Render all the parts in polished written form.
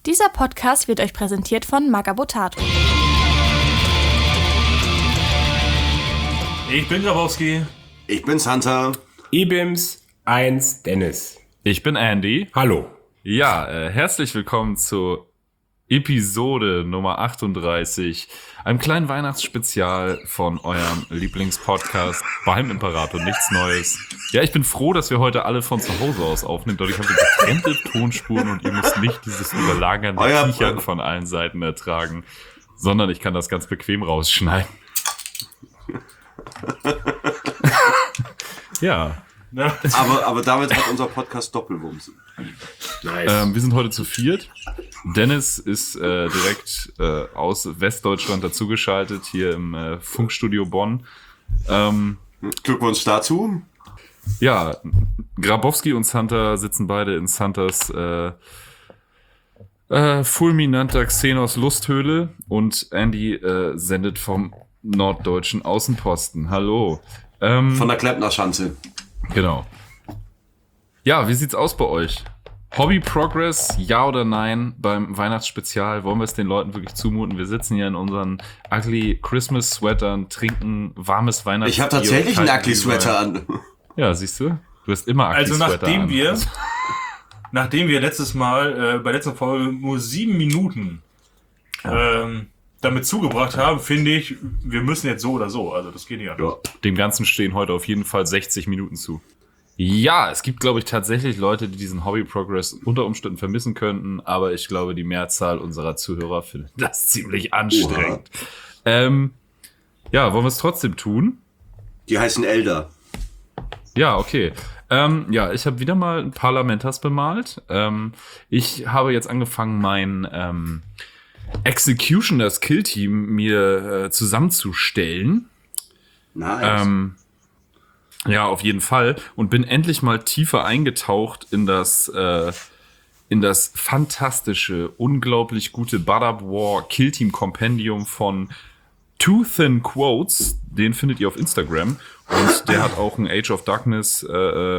Dieser Podcast wird euch präsentiert von Magabotato. Ich bin Grabowski. Ich bin Santa. Ibims 1 Dennis. Ich bin Andy. Hallo. Ja, herzlich willkommen zu Episode Nummer 38, einem kleinen Weihnachtsspezial von eurem Lieblingspodcast beim Imperator, nichts Neues. Ja, ich bin froh, dass wir heute alle von zu Hause aus aufnehmen. Dadurch haben wir getrennte Tonspuren und ihr müsst nicht dieses überlagernde Kichern von allen Seiten ertragen, sondern ich kann das ganz bequem rausschneiden. Ja. Aber damit hat unser Podcast Doppelwumms. Nice. Wir sind heute zu viert. Dennis ist direkt aus Westdeutschland dazugeschaltet, hier im Funkstudio Bonn. Glückwunsch dazu. Ja, Grabowski und Santa sitzen beide in Santas fulminanter Xenos Lusthöhle und Andy sendet vom norddeutschen Außenposten. Hallo. Von der Kleppnerschanze. Genau. Ja, wie sieht's aus bei euch? Hobby Progress, ja oder nein beim Weihnachtsspezial? Wollen wir es den Leuten wirklich zumuten? Wir sitzen hier in unseren ugly Christmas Sweatern, trinken warmes Weihnachtsbier. Ich habe tatsächlich einen ugly Sweater an. Ja, siehst du? Du hast immer ugly Sweater an. Nachdem wir letztes Mal bei letzter Folge nur 7 Minuten damit zugebracht haben, finde ich, wir müssen jetzt so oder so. Also das geht nicht anders. Ja. Dem Ganzen stehen heute auf jeden Fall 60 Minuten zu. Ja, es gibt, glaube ich, tatsächlich Leute, die diesen Hobby Progress unter Umständen vermissen könnten, aber ich glaube, die Mehrzahl unserer Zuhörer findet das ziemlich anstrengend. Ja, wollen wir es trotzdem tun? Die heißen Elder. Ja, okay. Ja, ich habe wieder mal ein Parlamentas bemalt. Ich habe jetzt angefangen, mein Executioners Kill-Team mir zusammenzustellen. Nice. Ja, auf jeden Fall. Und bin endlich mal tiefer eingetaucht in das fantastische, unglaublich gute Badab War Kill-Team Kompendium von Two Thin Quotes. Den findet ihr auf Instagram. Und der hat auch ein Age of Darkness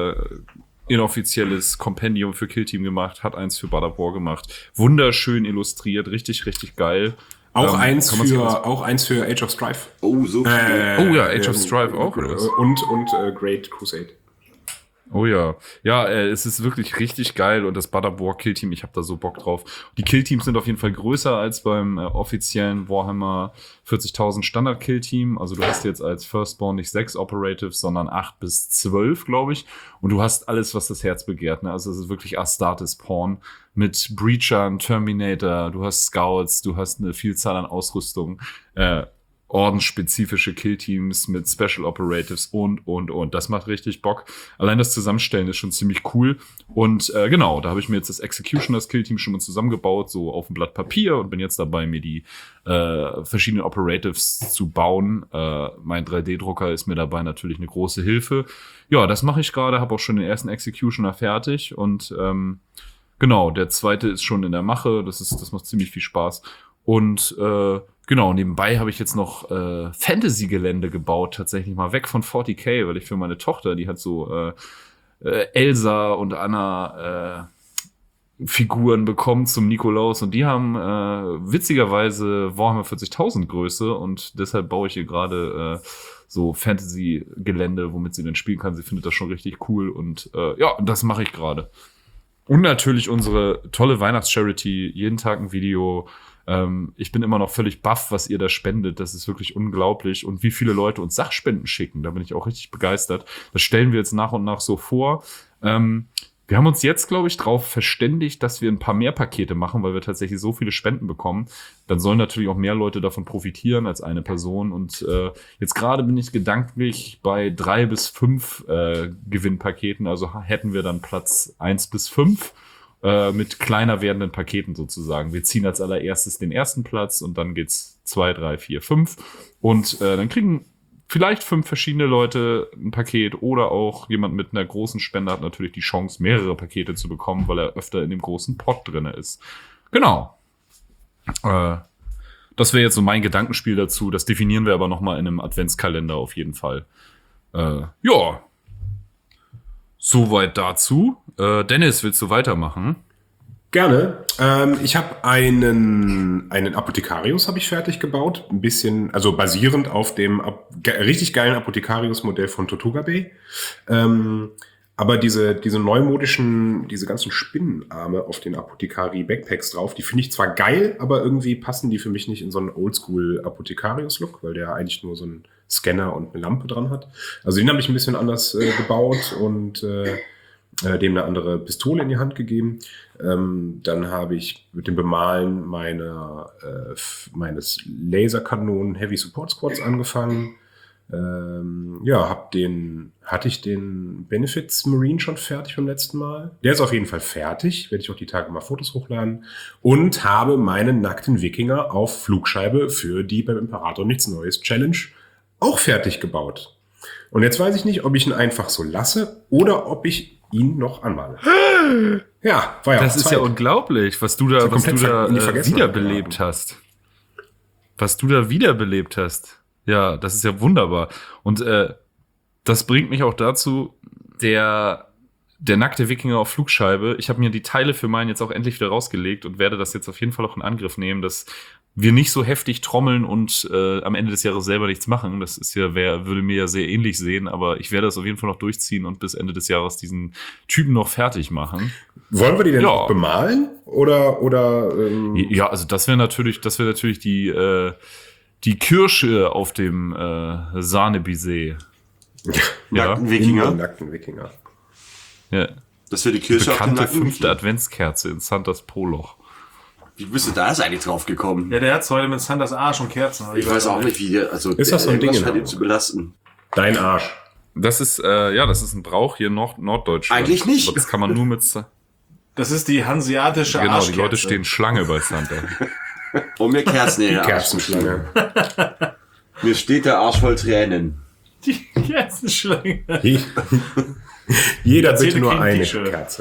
inoffizielles Kompendium für Kill-Team gemacht, hat eins für Badab War gemacht. Wunderschön illustriert, richtig, richtig geil. Auch eins für Age of Strife. Oh, so viel. Age of Strife auch, oder was? Und Great Crusade. Oh ja. Ja, es ist wirklich richtig geil und das Badab War Killteam, ich habe da so Bock drauf. Die Killteams sind auf jeden Fall größer als beim offiziellen Warhammer 40.000 Standard Killteam. Also du hast jetzt als Firstborn nicht 6 Operatives, sondern 8 bis 12, glaube ich. Und du hast alles, was das Herz begehrt. Ne? Also es ist wirklich Astartes Porn mit Breachern, Terminator, du hast Scouts, du hast eine Vielzahl an Ausrüstung, ordensspezifische Killteams mit Special Operatives und. Das macht richtig Bock. Allein das Zusammenstellen ist schon ziemlich cool. Und genau, da habe ich mir jetzt das Executioners Killteam schon mal zusammengebaut, so auf dem Blatt Papier und bin jetzt dabei, mir die verschiedenen Operatives zu bauen. Mein 3D-Drucker ist mir dabei natürlich eine große Hilfe. Ja, das mache ich gerade, habe auch schon den ersten Executioner fertig und genau, der zweite ist schon in der Mache. Das macht ziemlich viel Spaß. Und genau, nebenbei habe ich jetzt noch Fantasy-Gelände gebaut, tatsächlich mal weg von 40k, weil ich für meine Tochter, die hat so Elsa und Anna Figuren bekommen zum Nikolaus und die haben witzigerweise Warhammer 40.000 Größe und deshalb baue ich ihr gerade so Fantasy-Gelände, womit sie dann spielen kann. Sie findet das schon richtig cool und ja, das mache ich gerade. Und natürlich unsere tolle Weihnachts-Charity, jeden Tag ein Video. Ich bin immer noch völlig baff, was ihr da spendet. Das ist wirklich unglaublich. Und wie viele Leute uns Sachspenden schicken, da bin ich auch richtig begeistert. Das stellen wir jetzt nach und nach so vor. Wir haben uns jetzt, glaube ich, drauf verständigt, dass wir ein paar mehr Pakete machen, weil wir tatsächlich so viele Spenden bekommen. Dann sollen natürlich auch mehr Leute davon profitieren als eine Person. Und jetzt gerade bin ich gedanklich bei 3 bis 5 Gewinnpaketen. Also hätten wir dann Platz 1 bis 5 mit kleiner werdenden Paketen sozusagen. Wir ziehen als allererstes den ersten Platz und dann geht's 2, 3, 4, 5. Und dann kriegen vielleicht 5 verschiedene Leute ein Paket oder auch jemand mit einer großen Spende hat natürlich die Chance, mehrere Pakete zu bekommen, weil er öfter in dem großen Pot drinne ist. Genau. Das wäre jetzt so mein Gedankenspiel dazu. Das definieren wir aber nochmal in einem Adventskalender auf jeden Fall. Ja. Soweit dazu. Dennis, willst du weitermachen? Gerne. Ich habe einen Apothekarius habe ich fertig gebaut. Ein bisschen, also basierend auf dem richtig geilen Apothekarius-Modell von Totogabe. Aber diese neumodischen, diese ganzen Spinnenarme auf den Apothekari-Backpacks drauf, die finde ich zwar geil, aber irgendwie passen die für mich nicht in so einen Oldschool-Apothekarius-Look, weil der eigentlich nur so einen Scanner und eine Lampe dran hat. Also den habe ich ein bisschen anders gebaut und dem eine andere Pistole in die Hand gegeben. Dann habe ich mit dem Bemalen meines Laserkanonen Heavy Support Squads angefangen. Hatte ich den Benefits Marine schon fertig vom letzten Mal. Der ist auf jeden Fall fertig. Werde ich auch die Tage mal Fotos hochladen. Und habe meinen nackten Wikinger auf Flugscheibe für die beim Imperator nichts Neues Challenge auch fertig gebaut. Und jetzt weiß ich nicht, ob ich ihn einfach so lasse oder ob ich ihn noch anmale. Ja, war ja. Das ist ja unglaublich, was du da wiederbelebt haben. hast. Was du da wiederbelebt hast. Ja, das ist ja wunderbar. Und das bringt mich auch dazu, der nackte Wikinger auf Flugscheibe. Ich habe mir die Teile für meinen jetzt auch endlich wieder rausgelegt und werde das jetzt auf jeden Fall auch in Angriff nehmen, dass wir nicht so heftig trommeln und am Ende des Jahres selber nichts machen. Das ist ja, würde mir ja sehr ähnlich sehen, aber ich werde das auf jeden Fall noch durchziehen und bis Ende des Jahres diesen Typen noch fertig machen. Wollen wir die denn auch bemalen? Oder Ja, also das wäre natürlich die Kirsche auf dem Sahnebisee. Ja. Wikinger. Nackten Wikinger. Ja. Das wäre die Kirsche auf dem Bekannte nackten 5. Wikinger. Adventskerze in Santas Poloch. Wie bist du da eigentlich drauf gekommen? Ja, der hat's heute mit Sanders Arsch und Kerzen. Ich weiß auch nicht, wie der, also ist das so ein Ding scheint ihn zu belasten. Dein Arsch. Das ist ein Brauch hier in Norddeutschland. Eigentlich nicht. Aber das kann man nur mit... Das ist die hanseatische Genau, Arschkerze. die Leute stehen Schlange bei Santa. Und mir Kerzen in den Arsch. Kerzenschlange. Mir steht der Arsch voll Tränen. Die Kerzenschlange. Jeder Erzähle bitte nur kein eine T-Shirt. Kerze.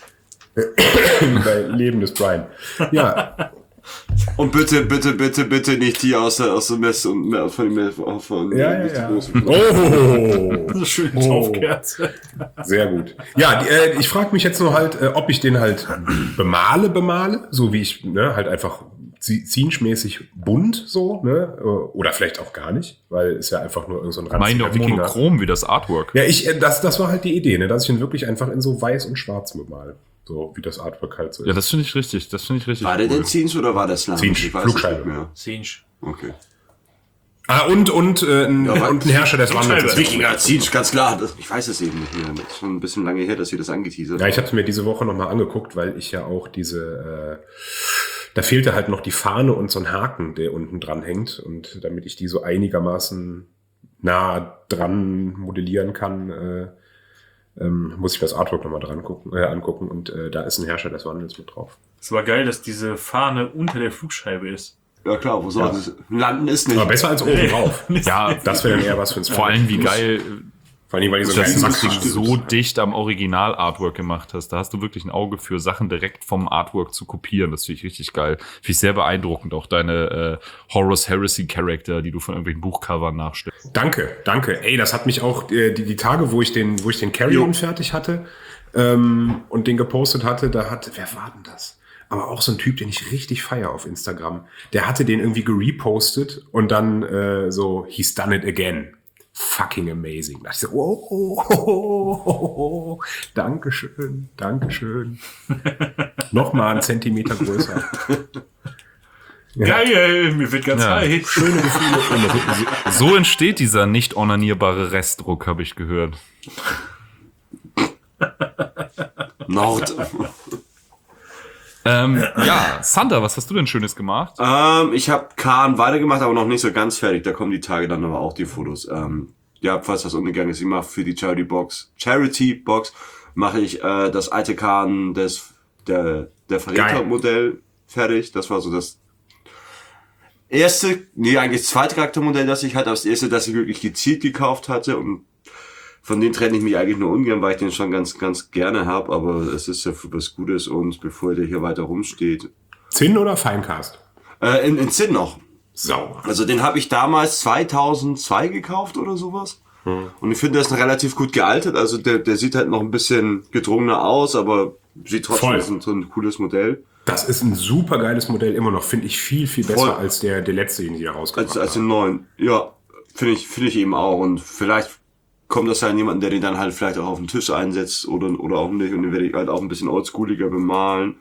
Bei Leben des Brian. Ja, Und bitte nicht die aus der Messe und mehr von nicht die großen. Oh, So schön Taufkerze. sehr gut. Ja, ich frage mich jetzt nur halt, ob ich den halt bemale, so wie ich, ne, halt einfach zienschmäßig bunt so, ne, oder vielleicht auch gar nicht, weil es ja einfach nur irgend so ein Meine ranziger Wikinger. monochrom wie das Artwork. Ja, das war halt die Idee, ne, dass ich ihn wirklich einfach in so weiß und schwarz bemale. So wie das Artwork halt so ist. Ja, das finde ich richtig. War der denn Zinsch oder war das Slam? Zinsch, Ich weiß Flugscheibe. es nicht mehr. Zinsch. Okay. Und ein Herrscher des Wandels. Wikinger, Zinsch, ganz klar. Ich weiß es eben nicht mehr. Das ist schon ein bisschen lange her, dass wir das angeteasert Ja, ich habe es mir diese Woche nochmal angeguckt, weil ich ja auch da fehlte halt noch die Fahne und so ein Haken, der unten dran hängt. Und damit ich die so einigermaßen nah dran modellieren kann, muss ich das Artwork nochmal angucken. Und da ist ein Herrscher des Wandels mit drauf. Es war geil, dass diese Fahne unter der Flugscheibe ist. Ja klar, wo soll es? Landen ist nicht. Aber besser als oben drauf. Ja, Das wäre dann eher was für ein vor allem wie geil, Vor allem, weil die so dass geil du Max das so dicht am Original-Artwork gemacht hast. Da hast du wirklich ein Auge für Sachen direkt vom Artwork zu kopieren. Das finde ich richtig geil. Finde ich sehr beeindruckend. Auch deine Horus Heresy-Charakter, die du von irgendwelchen Buchcovern nachstellst. Danke. Ey, das hat mich auch die Tage, wo ich den Carry-On fertig hatte und den gepostet hatte, wer war denn das? Aber auch so ein Typ, den ich richtig feier auf Instagram. Der hatte den irgendwie gerepostet und dann so, he's done it again. Fucking amazing. Da dachte ich so, Dankeschön. Nochmal einen Zentimeter größer. Geil, mir wird ganz heiß. Schöne Gefühle. So entsteht dieser nicht onanierbare Restdruck, habe ich gehört. Nord. Ja, Santa, was hast du denn Schönes gemacht? Ich habe Kahn weitergemacht, aber noch nicht so ganz fertig. Da kommen die Tage dann aber auch die Fotos. Ja, falls das untergegangen ist, ich mache für die Charity Box mache ich das alte Kahn der Verräter-Modell fertig. Das war so das zweite Charaktermodell, das ich hatte, aber das erste, das ich wirklich gezielt gekauft hatte, und von denen trenne ich mich eigentlich nur ungern, weil ich den schon ganz, ganz gerne habe, aber es ist ja für was Gutes, und bevor der hier weiter rumsteht. Zinn oder Finecast? In Zinn noch. Sauber. Also den habe ich damals 2002 gekauft oder sowas. Und ich finde, der ist noch relativ gut gealtert. Also der sieht halt noch ein bisschen gedrungener aus, aber sieht trotzdem so ein cooles Modell. Das ist ein super geiles Modell immer noch, finde ich viel, viel besser als der letzte, den sie da rausgebracht haben. Als den neuen. Ja, finde ich eben auch. Und vielleicht kommt das ja an jemanden, der den dann halt vielleicht auch auf den Tisch einsetzt oder auch nicht. Und den werde ich halt auch ein bisschen oldschooliger bemalen.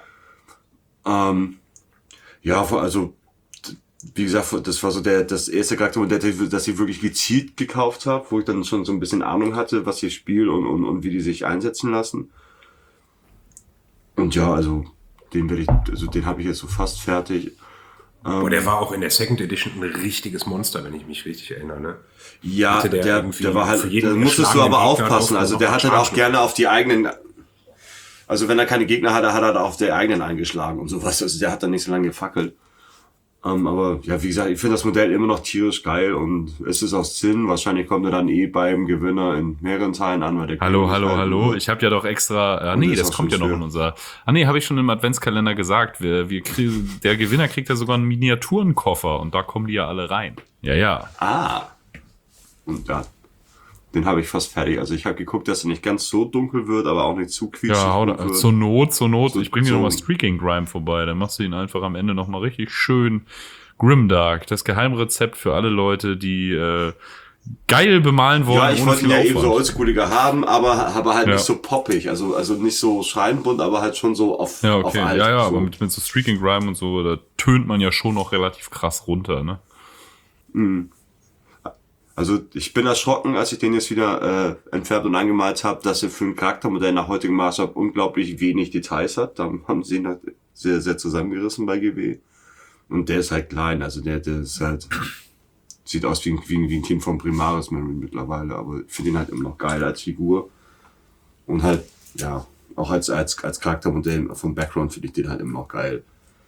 Ja, also wie gesagt, das war so das erste Charaktermodell, das ich wirklich gezielt gekauft habe, wo ich dann schon so ein bisschen Ahnung hatte, was ich spiele und wie die sich einsetzen lassen. Und ja, also den habe ich jetzt so fast fertig. Aber der war auch in der Second Edition ein richtiges Monster, wenn ich mich richtig erinnere, ne? Ja, der war halt, da musstest du aber aufpassen. Also der hat halt auch gerne auf die eigenen, also wenn er keine Gegner hatte, hat er auf die eigenen eingeschlagen und sowas. Also der hat dann nicht so lange gefackelt. Aber ja, wie gesagt, ich finde das Modell immer noch tierisch geil und es ist aus Sinn. Wahrscheinlich kommt er dann beim Gewinner in mehreren Teilen an, weil der Hallo. Ich habe ja doch extra, das kommt ja noch in unser, habe ich schon im Adventskalender gesagt. Der Gewinner kriegt ja sogar einen Miniaturenkoffer und da kommen die ja alle rein. Ja. Und ja, den habe ich fast fertig. Also ich habe geguckt, dass er nicht ganz so dunkel wird, aber auch nicht zu quietschig wird. Zur Not. Ich bringe dir nochmal Streaking Grime vorbei. Dann machst du ihn einfach am Ende nochmal richtig schön Grimdark. Das Geheimrezept für alle Leute, die geil bemalen wollen. Ja, ich wollte ihn ja eben so oldschooliger haben, aber halt nicht so poppig. Also nicht so schreienbunt, aber halt schon so auf alt. Ja, so. aber mit so Streaking Grime und so, da tönt man ja schon noch relativ krass runter, ne? Mhm. Also ich bin erschrocken, als ich den jetzt wieder entfärbt und angemalt habe, dass er für ein Charaktermodell nach heutigem Maßstab unglaublich wenig Details hat. Da haben sie ihn halt sehr, sehr zusammengerissen bei GW. Und der ist halt klein, also der ist halt, sieht aus wie ein Kind von Primaris mittlerweile, aber ich finde ihn halt immer noch geil als Figur. Und halt, ja, auch als Charaktermodell vom Background finde ich den halt immer noch geil.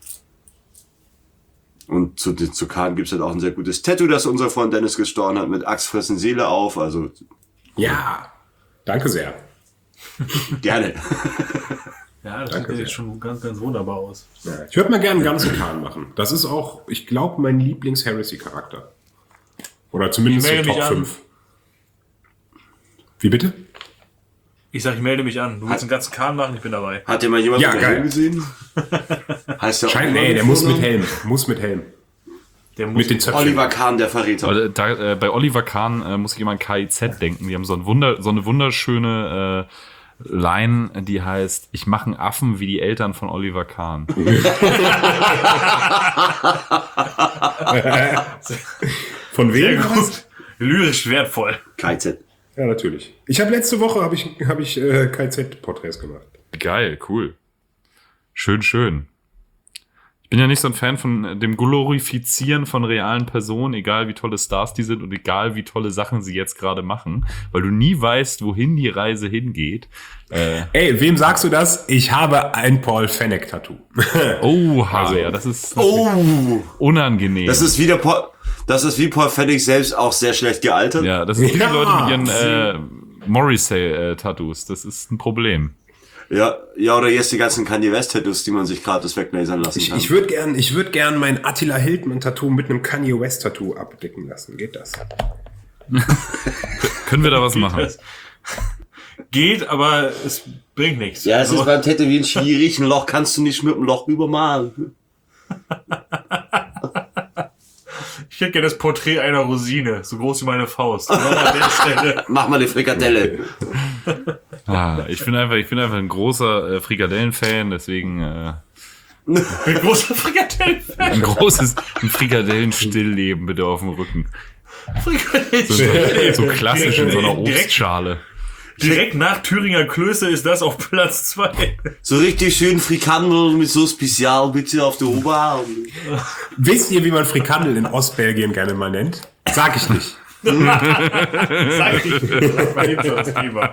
Und zu Khan gibt's halt auch ein sehr gutes Tattoo, das unser Freund Dennis gestorben hat, mit Axt fressen Seele auf, also. Ja, danke sehr. Gerne. Ja, das sieht jetzt schon ganz, ganz wunderbar aus. Ja, ich würde mal gerne einen ganzen Khan machen. Das ist auch, ich glaube, mein Lieblings-Heresy-Charakter. Oder zumindest so Top 5. Wie bitte? Ich melde mich an. Du willst einen ganzen Kahn machen, ich bin dabei. Hat dir mal jemand mit Helm gesehen? Heißt der der muss mit Helm. Mit den Zöpfchen. Oliver Kahn, der Verräter. Bei Oliver Kahn muss ich immer an KIZ denken. Die haben so eine wunderschöne Line, die heißt: Ich mache einen Affen wie die Eltern von Oliver Kahn. Von wem? Sehr gut. Lyrisch wertvoll. KIZ. Ja, natürlich. Ich habe letzte Woche habe ich KZ-Porträts gemacht. Geil, cool. Schön. Ich bin ja nicht so ein Fan von dem Glorifizieren von realen Personen, egal wie tolle Stars die sind und egal wie tolle Sachen sie jetzt gerade machen, weil du nie weißt, wohin die Reise hingeht. Ey, wem sagst du das? Ich habe ein Paul Fennec-Tattoo. Oha, ja, das ist unangenehm. Das ist wie Paul Fennec selbst auch sehr schlecht gealtert. Ja, das sind die Leute mit ihren Morrissey-Tattoos. Das ist ein Problem. Ja, oder jetzt die ganzen Kanye West-Tattoos, die man sich gratis weglasern lassen kann. Ich würde gern mein Attila Hildmann-Tattoo mit einem Kanye West-Tattoo abdecken lassen. Geht das? Können wir da was machen? Geht, aber es bringt nichts. Ja, es ist beim Tätowieren schwierig. Ein Loch kannst du nicht mit einem Loch übermalen. Ich hätte gerne das Porträt einer Rosine, so groß wie meine Faust. An der Stelle. Mach mal eine Frikadelle. Ich bin einfach ein großer Frikadellen-Fan, deswegen ein großer Frikadellen-Fan. Ein Frikadellen-Stillleben bitte auf dem Rücken. Frikadellen-Stillleben. So klassisch in so einer Obstschale. Direkt nach Thüringer Klöße ist das auf Platz 2. So richtig schön Frikandel mit so Spezial bitte auf der Oberarm. Wisst ihr, wie man Frikandel in Ostbelgien gerne mal nennt? Sag ich nicht. Sag ich nicht. Mal eben das Thema.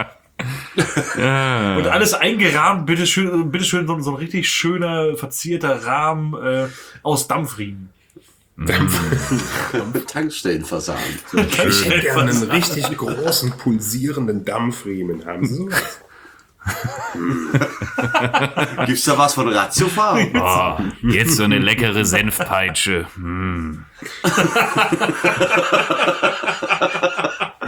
Ja. Und alles eingerahmt, bitteschön, so ein richtig schöner, verzierter Rahmen aus Dampfriemen. Tankstellenfassade. Ich hätte gerne einen richtig großen, pulsierenden Dampfriemen. Haben Sie sowas? Gibt's da was von Ratiofarm? Oh, jetzt so eine leckere Senfpeitsche.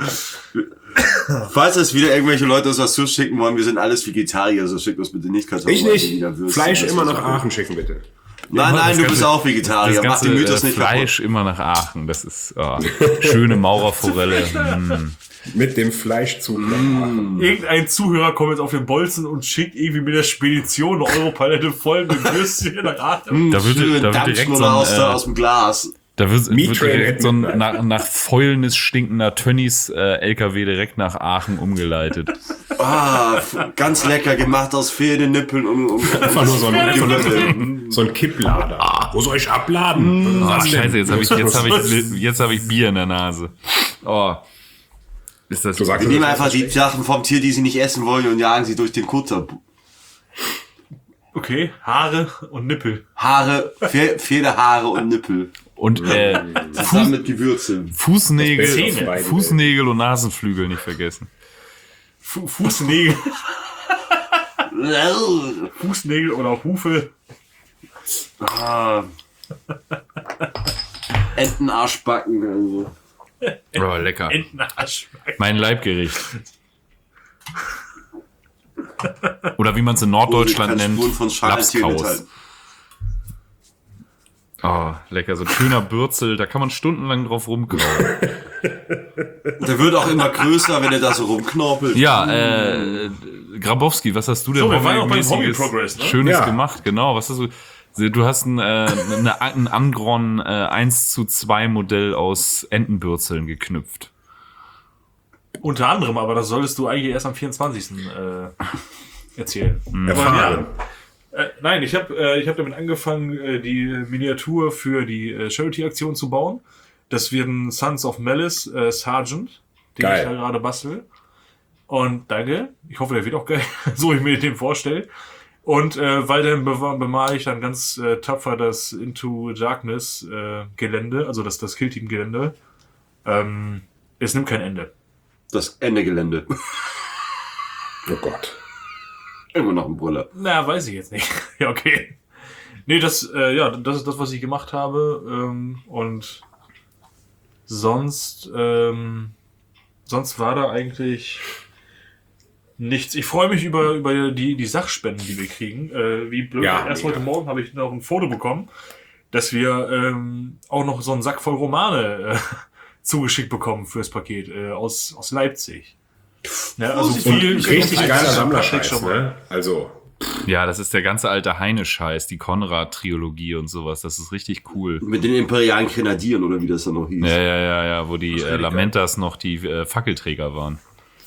Falls es wieder irgendwelche Leute uns was zuschicken wollen, wir sind alles Vegetarier, also schickt uns bitte nicht Kartoffeln. Ich nicht. Fleisch immer nach Aachen schicken, bitte. Nein, du bist auch Vegetarier. Mach den Mythos nicht Fleisch kaputt. immer nach Aachen. Das ist schöne Maurerforelle. Mit dem Fleischzug nach Aachen. Irgendein Zuhörer kommt jetzt auf den Bolzen und schickt irgendwie mit der Spedition eine Europalette voll mit Würstchen nach Aachen. Da wird direkt so aus dem Glas. Da wird Meat-Train direkt so ein nach Fäulnis stinkender Tönnies LKW direkt nach Aachen umgeleitet. Ganz lecker gemacht aus fehlenden Nippeln und Einfach nur so ein Kipplader. Wo soll ich abladen? Scheiße, jetzt hab ich Bier in der Nase. Oh. Ist das Du sagst, wir nehmen einfach die Sachen vom Tier, die sie nicht essen wollen, und jagen sie durch den Kutter. Okay, Haare und Nippel. Fehlende Haare und Nippel. Und Zusammen mit Gewürzen. Fußnägel und Nasenflügel nicht vergessen. Fußnägel. Fußnägel oder Hufe. Entenarschbacken. Also. Oh, lecker. Entenarsch. Mein Leibgericht. Oder wie man es in Norddeutschland nennt, Spuren von Schalentieren Lapskaus. Oh, lecker. So ein schöner Bürzel, da kann man stundenlang drauf rumkauen. Der wird auch immer größer, wenn er da so rumknorpelt. Ja, Grabowski, was hast du denn So, wir waren auch beim hobbymäßiges Hobby-Progress, ne? Schönes gemacht? Genau, was hast du? Du hast ein Angron 1:2 Modell aus Entenbürzeln geknüpft. Unter anderem, aber das solltest du eigentlich erst am 24. Erzählen. Erfahren. Nein, ich hab damit angefangen, die Miniatur für die Charity-Aktion zu bauen. Das wird ein Sons of Malice Sergeant, den Geil. ich da gerade bastel. Und danke. Ich hoffe, der wird auch geil, so ich mir den vorstelle. Und weiterhin bemale ich dann ganz tapfer das Into Darkness Gelände, also das Killteam-Gelände. Es nimmt kein Ende. Das Ende-Gelände. Oh Gott. Immer noch ein Brüller. Na, weiß ich jetzt nicht. Ja, okay. Nee, das ist das, was ich gemacht habe. Und sonst war da eigentlich nichts. Ich freue mich über die Sachspenden, die wir kriegen. Wie blöd. Ja, Erst mega. heute Morgen habe ich noch ein Foto bekommen, dass wir auch noch so einen Sack voll Romane zugeschickt bekommen fürs Paket aus Leipzig. Ja, also viel Richtig geiler schon Sammlerscheiß, mal. ne? Also, Ja, das ist der ganze alte Heine-Scheiß, die Konrad-Trilogie und sowas. Das ist richtig cool. Mit den imperialen Grenadieren oder wie das dann noch hieß. Ja, wo die Lamentas noch die Fackelträger waren.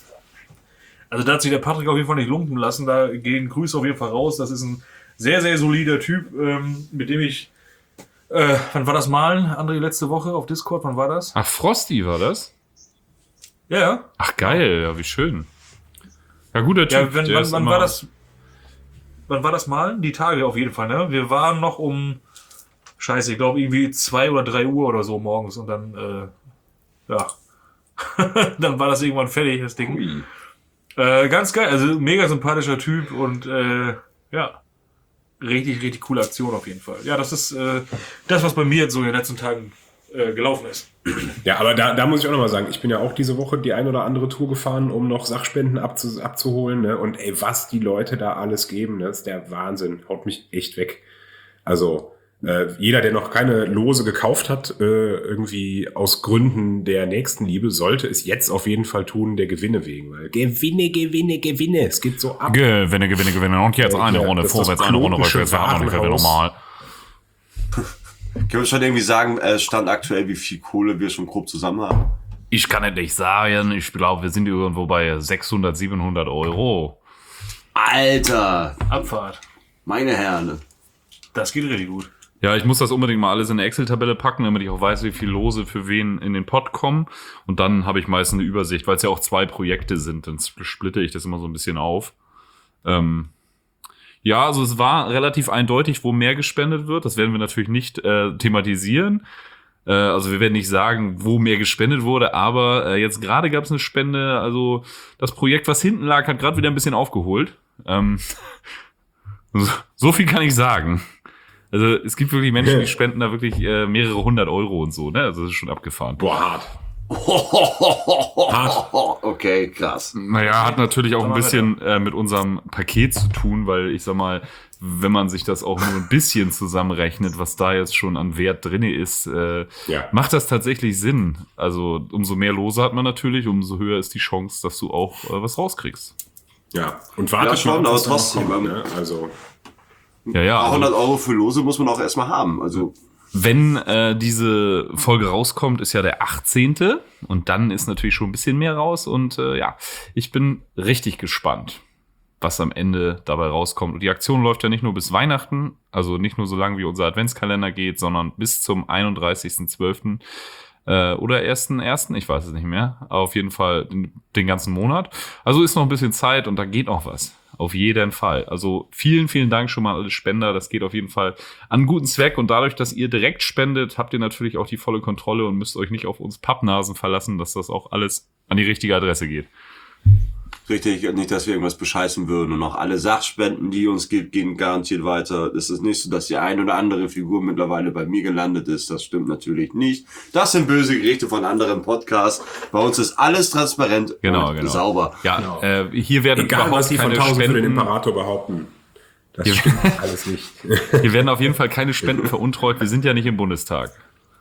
Also da hat sich der Patrick auf jeden Fall nicht lumpen lassen. Da gehen Grüße auf jeden Fall raus. Das ist ein sehr, sehr solider Typ, mit dem ich... wann war das Malen, André, letzte Woche auf Discord? Wann war das? Ach, Frosty war das? Ja. Ach, geil, ja, wie schön. Ja, guter Typ. Ja, der ist wann immer- war das? Wann war das Malen? Die Tage auf jeden Fall, ne? Wir waren noch um... Scheiße, ich glaube irgendwie 2 oder 3 Uhr oder so morgens. Und dann, dann war das irgendwann fertig, das Ding. Ui. Ganz geil, also mega sympathischer Typ und richtig, richtig coole Aktion auf jeden Fall. Ja, das ist das, was bei mir jetzt so in den letzten Tagen gelaufen ist. ja, aber da muss ich auch nochmal sagen, ich bin ja auch diese Woche die ein oder andere Tour gefahren, um noch Sachspenden abzuholen. Ne? Und ey, was die Leute da alles geben, ne? Das ist der Wahnsinn. Haut mich echt weg. Also jeder, der noch keine Lose gekauft hat, irgendwie aus Gründen der Nächstenliebe, sollte es jetzt auf jeden Fall tun, der Gewinne wegen. Weil Gewinne. Es geht so ab. Gewinne. Und jetzt eine Ja, Runde das ist vorwärts, das eine Runde Knotenschütze rückwärts, eine Runde Warenhaus. normal. Können wir schon irgendwie sagen, Stand aktuell, wie viel Kohle wir schon grob zusammen haben? Ich kann es nicht sagen. Ich glaube, wir sind irgendwo bei 600, 700 Euro. Alter, Abfahrt. meine Herren. Das geht richtig gut. Ja, ich muss das unbedingt mal alles in eine Excel-Tabelle packen, damit ich auch weiß, wie viel Lose für wen in den Pot kommen. Und dann habe ich meistens eine Übersicht, weil es ja auch 2 Projekte sind. Dann splitte ich das immer so ein bisschen auf. Ja, also es war relativ eindeutig, wo mehr gespendet wird. Das werden wir natürlich nicht thematisieren. Also wir werden nicht sagen, wo mehr gespendet wurde, aber jetzt gerade gab es eine Spende. Also das Projekt, was hinten lag, hat gerade wieder ein bisschen aufgeholt. So viel kann ich sagen. Also es gibt wirklich Menschen, die spenden da wirklich mehrere 100 Euro und so, ne? Also das ist schon abgefahren. Boah, hart. Okay, krass. Naja, hat natürlich auch ein Aber bisschen mit unserem Paket zu tun, weil ich sag mal, wenn man sich das auch nur ein bisschen zusammenrechnet, was da jetzt schon an Wert drin ist, macht das tatsächlich Sinn. Also umso mehr Lose hat man natürlich, umso höher ist die Chance, dass du auch was rauskriegst. Ja, und wartet Ja, schon, mal, aber was da noch trotzdem, kommt, ne? Also, Ja, 100 also, Euro für Lose muss man auch erstmal haben. Also, wenn diese Folge rauskommt, ist ja der 18. Und dann ist natürlich schon ein bisschen mehr raus. Und ich bin richtig gespannt, was am Ende dabei rauskommt. Und die Aktion läuft ja nicht nur bis Weihnachten, also nicht nur so lange wie unser Adventskalender geht, sondern bis zum 31.12. Oder 1.1., ich weiß es nicht mehr. Aber auf jeden Fall den ganzen Monat. Also ist noch ein bisschen Zeit und da geht noch was. Auf jeden Fall. Also vielen, vielen Dank schon mal an alle Spender. Das geht auf jeden Fall an einen guten Zweck. Und dadurch, dass ihr direkt spendet, habt ihr natürlich auch die volle Kontrolle und müsst euch nicht auf uns Pappnasen verlassen, dass das auch alles an die richtige Adresse geht. richtig, nicht, dass wir irgendwas bescheißen würden. Und auch alle Sachspenden, die uns gibt, gehen garantiert weiter. Es ist nicht so, dass die eine oder andere Figur mittlerweile bei mir gelandet ist. Das stimmt natürlich nicht. Das sind böse Gerichte von anderen Podcasts. Bei uns ist alles transparent und sauber. Ja, hier werden egal, überhaupt was die von keine 1000 für den Spenden. Imperator behaupten. Das stimmt alles nicht. Hier werden auf jeden Fall keine Spenden veruntreut. Wir sind ja nicht im Bundestag.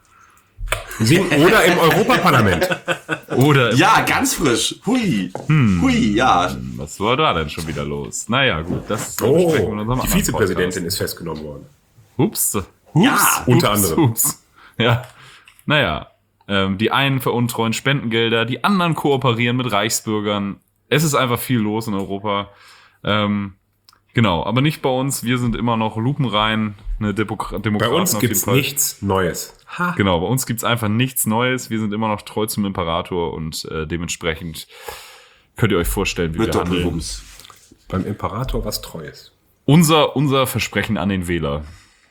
Oder im Europaparlament. Oder Ja, ganz frisch. Hui. Hui, ja. was war da denn schon wieder los? Naja, gut, das Oh, besprechen wir in unserem die anderen Vizepräsidentin ist festgenommen worden. Podcast. Ups. Ja, unter anderem. Ups. Ja, naja. Die einen veruntreuen Spendengelder, die anderen kooperieren mit Reichsbürgern. Es ist einfach viel los in Europa. Genau, aber nicht bei uns. Wir sind immer noch lupenrein, eine Demokraten Bei uns auf jeden gibt's Fall. nichts Neues. Ha. Genau, bei uns gibt's einfach nichts Neues. Wir sind immer noch treu zum Imperator und dementsprechend könnt ihr euch vorstellen, wie Mit wir handeln. Doppelwumms. Beim Imperator was Treues. Unser Versprechen an den Wähler.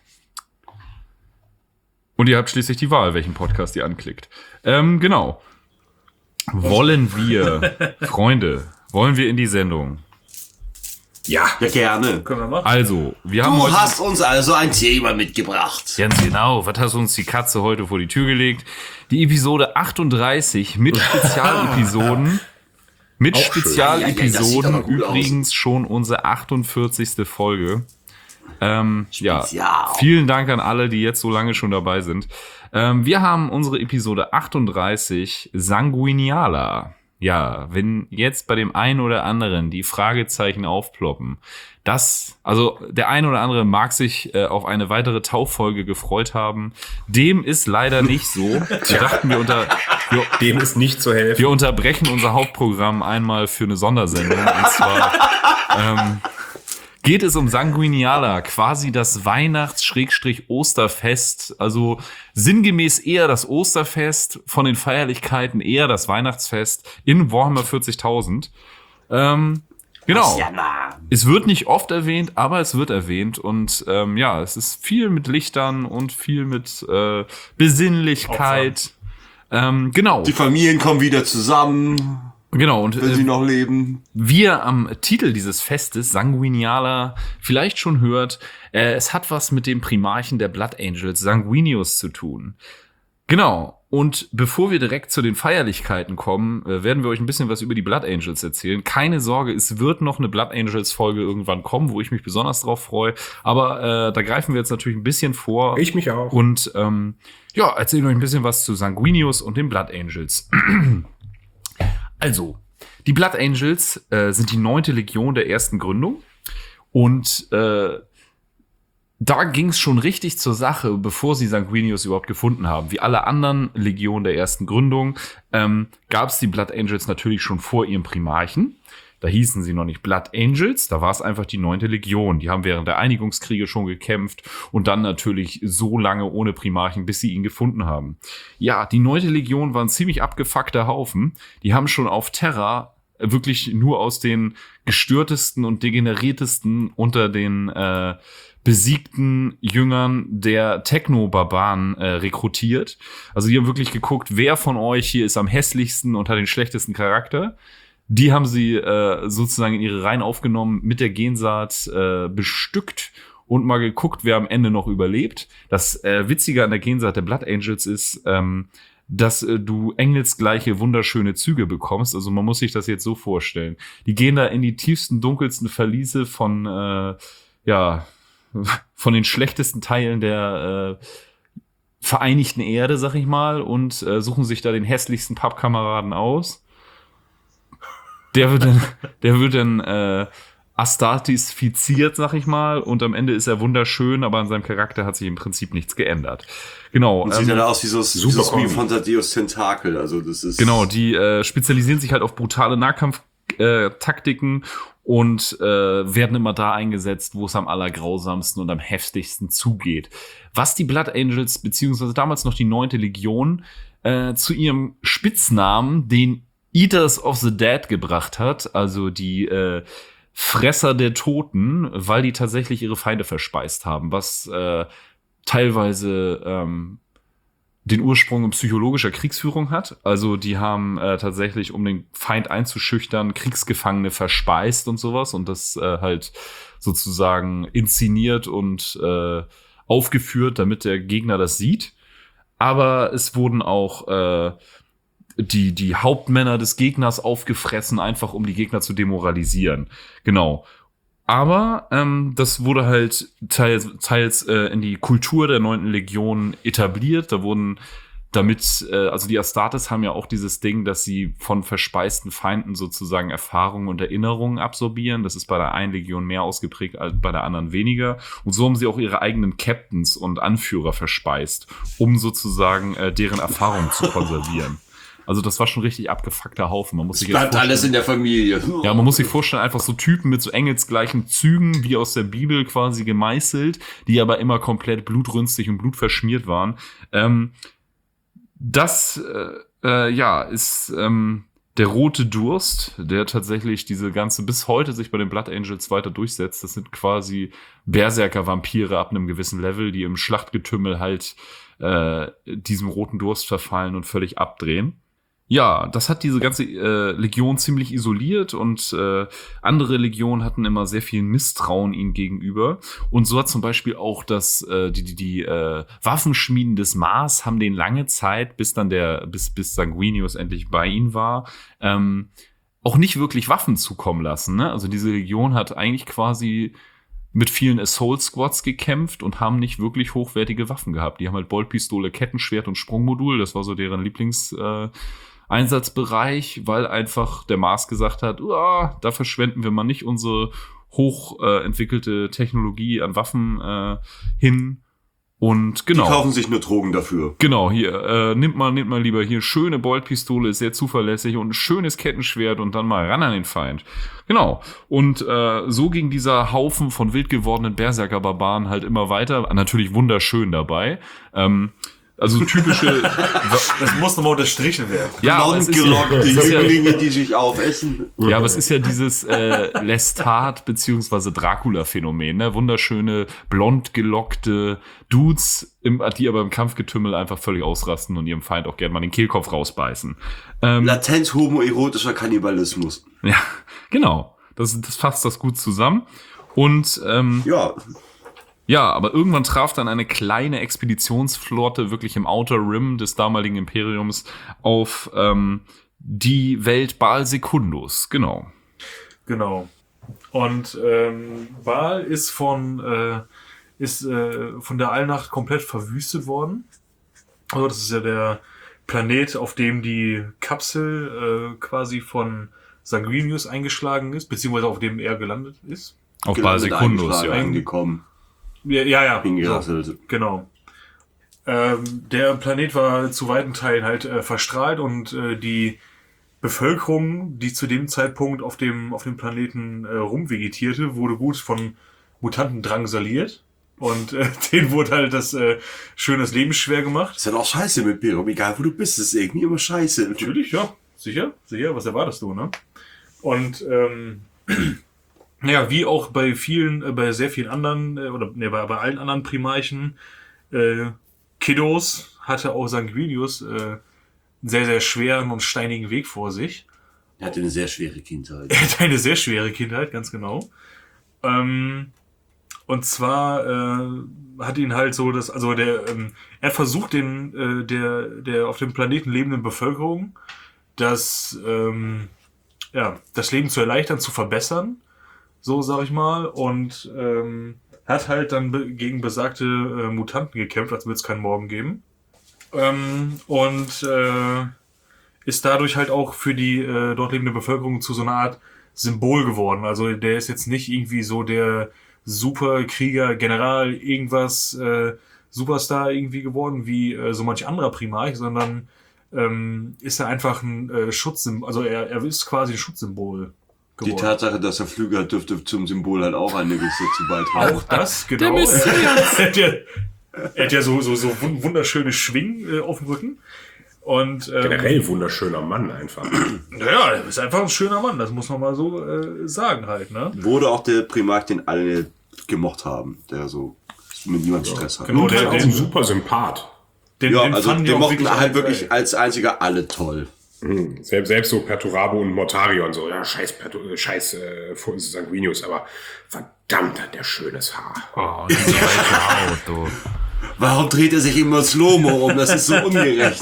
Und ihr habt schließlich die Wahl, welchen Podcast ihr anklickt. Genau. Wollen wir, Freunde, wollen wir in die Sendung? Ja. Ja, gerne. Können wir machen. Also, wir haben Du heute... hast uns also ein Thema mitgebracht. Ganz genau. Was hast uns die Katze heute vor die Tür gelegt? Die Episode 38 mit Spezialepisoden. Mit Auch schön. Spezialepisoden, Ja, das sieht aber gut übrigens schon unsere 48. Folge. Spezial. Vielen Dank an alle, die jetzt so lange schon dabei sind. Wir haben unsere Episode 38 Sanguiniala. Ja, wenn jetzt bei dem einen oder anderen die Fragezeichen aufploppen, also der eine oder andere mag sich auf eine weitere Tauffolge gefreut haben. Dem ist leider nicht so. Wir dachten, Dem ist nicht zu helfen. wir unterbrechen unser Hauptprogramm einmal für eine Sondersendung. Und zwar geht es um Sanguiniala, quasi das Weihnachts-Osterfest. Also sinngemäß eher das Osterfest, von den Feierlichkeiten eher das Weihnachtsfest in Warhammer 40.000. Genau. Ja, na. Es wird nicht oft erwähnt, aber es wird erwähnt. Und es ist viel mit Lichtern und viel mit Besinnlichkeit. Genau. Die Familien kommen wieder zusammen, Genau. Und wenn sie noch leben. wie ihr am Titel dieses Festes, Sanguiniala, vielleicht schon hört, es hat was mit dem Primarchen der Blood Angels, Sanguinius, zu tun. Genau. Und bevor wir direkt zu den Feierlichkeiten kommen, werden wir euch ein bisschen was über die Blood Angels erzählen. Keine Sorge, es wird noch eine Blood Angels Folge irgendwann kommen, wo ich mich besonders drauf freue. Aber da greifen wir jetzt natürlich ein bisschen vor. Ich mich auch. Und erzählen euch ein bisschen was zu Sanguinius und den Blood Angels. Also, die Blood Angels sind die 9. Legion der ersten Gründung. Und da ging es schon richtig zur Sache, bevor sie Sanguinius überhaupt gefunden haben. Wie alle anderen Legionen der ersten Gründung gab es die Blood Angels natürlich schon vor ihrem Primarchen. Da hießen sie noch nicht Blood Angels, da war es einfach die 9. Legion. Die haben während der Einigungskriege schon gekämpft und dann natürlich so lange ohne Primarchen, bis sie ihn gefunden haben. Ja, die 9. Legion war ein ziemlich abgefuckter Haufen. Die haben schon auf Terra wirklich nur aus den gestörtesten und degeneriertesten unter den besiegten Jüngern der Techno-Barbaren rekrutiert. Also die haben wirklich geguckt, wer von euch hier ist am hässlichsten und hat den schlechtesten Charakter. Die haben sie sozusagen in ihre Reihen aufgenommen, mit der Gensaat bestückt und mal geguckt, wer am Ende noch überlebt. Das Witzige an der Gensaat der Blood Angels ist, dass du engelsgleiche, wunderschöne Züge bekommst. Also man muss sich das jetzt so vorstellen. Die gehen da in die tiefsten, dunkelsten Verliese von den schlechtesten Teilen der vereinigten Erde, sag ich mal, und suchen sich da den hässlichsten Pappkameraden aus. Der wird dann Astartes-fiziert, sag ich mal, und am Ende ist er wunderschön, aber an seinem Charakter hat sich im Prinzip nichts geändert. Genau. Und sieht dann aus wie so super wie von Thaddeus Tentakel, also das ist... Genau, die spezialisieren sich halt auf brutale Nahkampftaktiken und werden immer da eingesetzt, wo es am allergrausamsten und am heftigsten zugeht. Was die Blood Angels, beziehungsweise damals noch die 9. Legion, zu ihrem Spitznamen, den Eaters of the Dead, gebracht hat, also die Fresser der Toten, weil die tatsächlich ihre Feinde verspeist haben, was teilweise den Ursprung in psychologischer Kriegsführung hat. Also die haben tatsächlich, um den Feind einzuschüchtern, Kriegsgefangene verspeist und sowas und das halt sozusagen inszeniert und aufgeführt, damit der Gegner das sieht. Aber es wurden auch die Hauptmänner des Gegners aufgefressen, einfach um die Gegner zu demoralisieren. Genau. Aber das wurde halt teils in die Kultur der 9. Legion etabliert. Da wurden also die Astartes haben ja auch dieses Ding, dass sie von verspeisten Feinden sozusagen Erfahrungen und Erinnerungen absorbieren. Das ist bei der einen Legion mehr ausgeprägt als bei der anderen weniger. Und so haben sie auch ihre eigenen Captains und Anführer verspeist, um sozusagen deren Erfahrungen zu konservieren. Also das war schon richtig abgefuckter Haufen. Man muss sich bleibt alles in der Familie. Ja, man muss sich vorstellen, einfach so Typen mit so engelsgleichen Zügen, wie aus der Bibel quasi gemeißelt, die aber immer komplett blutrünstig und blutverschmiert waren. Das ist der rote Durst, der tatsächlich diese ganze, bis heute sich bei den Blood Angels weiter durchsetzt. Das sind quasi Berserker-Vampire ab einem gewissen Level, die im Schlachtgetümmel halt diesem roten Durst verfallen und völlig abdrehen. Ja, das hat diese ganze Legion ziemlich isoliert und andere Legionen hatten immer sehr viel Misstrauen ihnen gegenüber. Und so hat zum Beispiel auch die Waffenschmieden des Mars haben den lange Zeit, bis Sanguinius endlich bei ihnen war, auch nicht wirklich Waffen zukommen lassen. Ne? Also diese Legion hat eigentlich quasi mit vielen Assault Squads gekämpft und haben nicht wirklich hochwertige Waffen gehabt. Die haben halt Boltpistole, Kettenschwert und Sprungmodul. Das war so deren Einsatzbereich, weil einfach der Mars gesagt hat, da verschwenden wir mal nicht unsere hochentwickelte Technologie an Waffen hin. Und genau. Die kaufen sich nur Drogen dafür. Genau, hier, nimmt mal lieber hier schöne Boltpistole, ist sehr zuverlässig und ein schönes Kettenschwert und dann mal ran an den Feind. Genau. Und so ging dieser Haufen von wild gewordenen Berserker-Barbaren halt immer weiter. Natürlich wunderschön dabei. Also typische... Das muss nochmal unterstrichen werden. Ja, Blondgelockte Jünglinge, die sich aufessen. Ja, aber es ist ja dieses Lestat bzw. Dracula-Phänomen, ne? Wunderschöne, blond gelockte Dudes, die aber im Kampfgetümmel einfach völlig ausrasten und ihrem Feind auch gerne mal den Kehlkopf rausbeißen. Latent homoerotischer Kannibalismus. Ja, genau. Das fasst das gut zusammen. Und ja, aber irgendwann traf dann eine kleine Expeditionsflotte wirklich im Outer Rim des damaligen Imperiums auf die Welt Baal Secundus, genau. Genau. Und Baal ist von der Allnacht komplett verwüstet worden. Also das ist ja der Planet, auf dem die Kapsel quasi von Sanguinius eingeschlagen ist, beziehungsweise auf dem er gelandet ist. Auf Baal Secundus, ja. Eingekommen. Ja. So, genau. Der Planet war zu weiten Teilen halt verstrahlt und die Bevölkerung, die zu dem Zeitpunkt auf dem Planeten rumvegetierte, wurde gut von Mutanten drangsaliert. Und denen wurde halt das schönes Leben schwer gemacht. Ist ja auch scheiße mit Imperium, egal wo du bist, ist irgendwie immer scheiße. Natürlich, ja. Sicher, was erwartest du, ne? Und naja, wie auch bei sehr vielen anderen, bei allen anderen Primarchen, Kiddos hatte auch Sanguinius einen sehr, sehr schweren und steinigen Weg vor sich. Er hatte eine sehr schwere Kindheit. Er hatte eine sehr schwere Kindheit, ganz genau. Und zwar hat ihn halt so das, also er versucht der auf dem Planeten lebenden Bevölkerung das Leben zu erleichtern, zu verbessern, so sag ich mal, und hat halt dann gegen besagte Mutanten gekämpft, als würde es keinen Morgen geben. Ist dadurch halt auch für die dort lebende Bevölkerung zu so einer Art Symbol geworden. Also der ist jetzt nicht irgendwie so der Superkrieger, General, irgendwas Superstar irgendwie geworden, wie so manch anderer Primarch, sondern ist er einfach ein Schutzsymbol, also er ist quasi ein Schutzsymbol geworden. Die Tatsache, dass er Flügel hat, dürfte zum Symbol halt auch einiges dazu beitragen. Auch das, genau. Er hat ja so wunderschöne Schwingen auf dem Rücken. Und, Generell wunderschöner Mann einfach. Ja, er ist einfach ein schöner Mann, das muss man mal so sagen halt, ne? Wurde auch der Primarch, den alle gemocht haben, der so mit niemandem Stress hat. Genau, Und halt der- auch ein super Sympath. Den Also fanden die den auch mochten halt alle wirklich geil. als einziger alle toll. Selbst so Perturabo und Mortarion so, ja, scheiß Sanguinius, aber verdammt hat der schönes Haar. Oh, und diese weiche Haut, du. Warum dreht er sich immer Slow-Mo um? Das ist so ungerecht.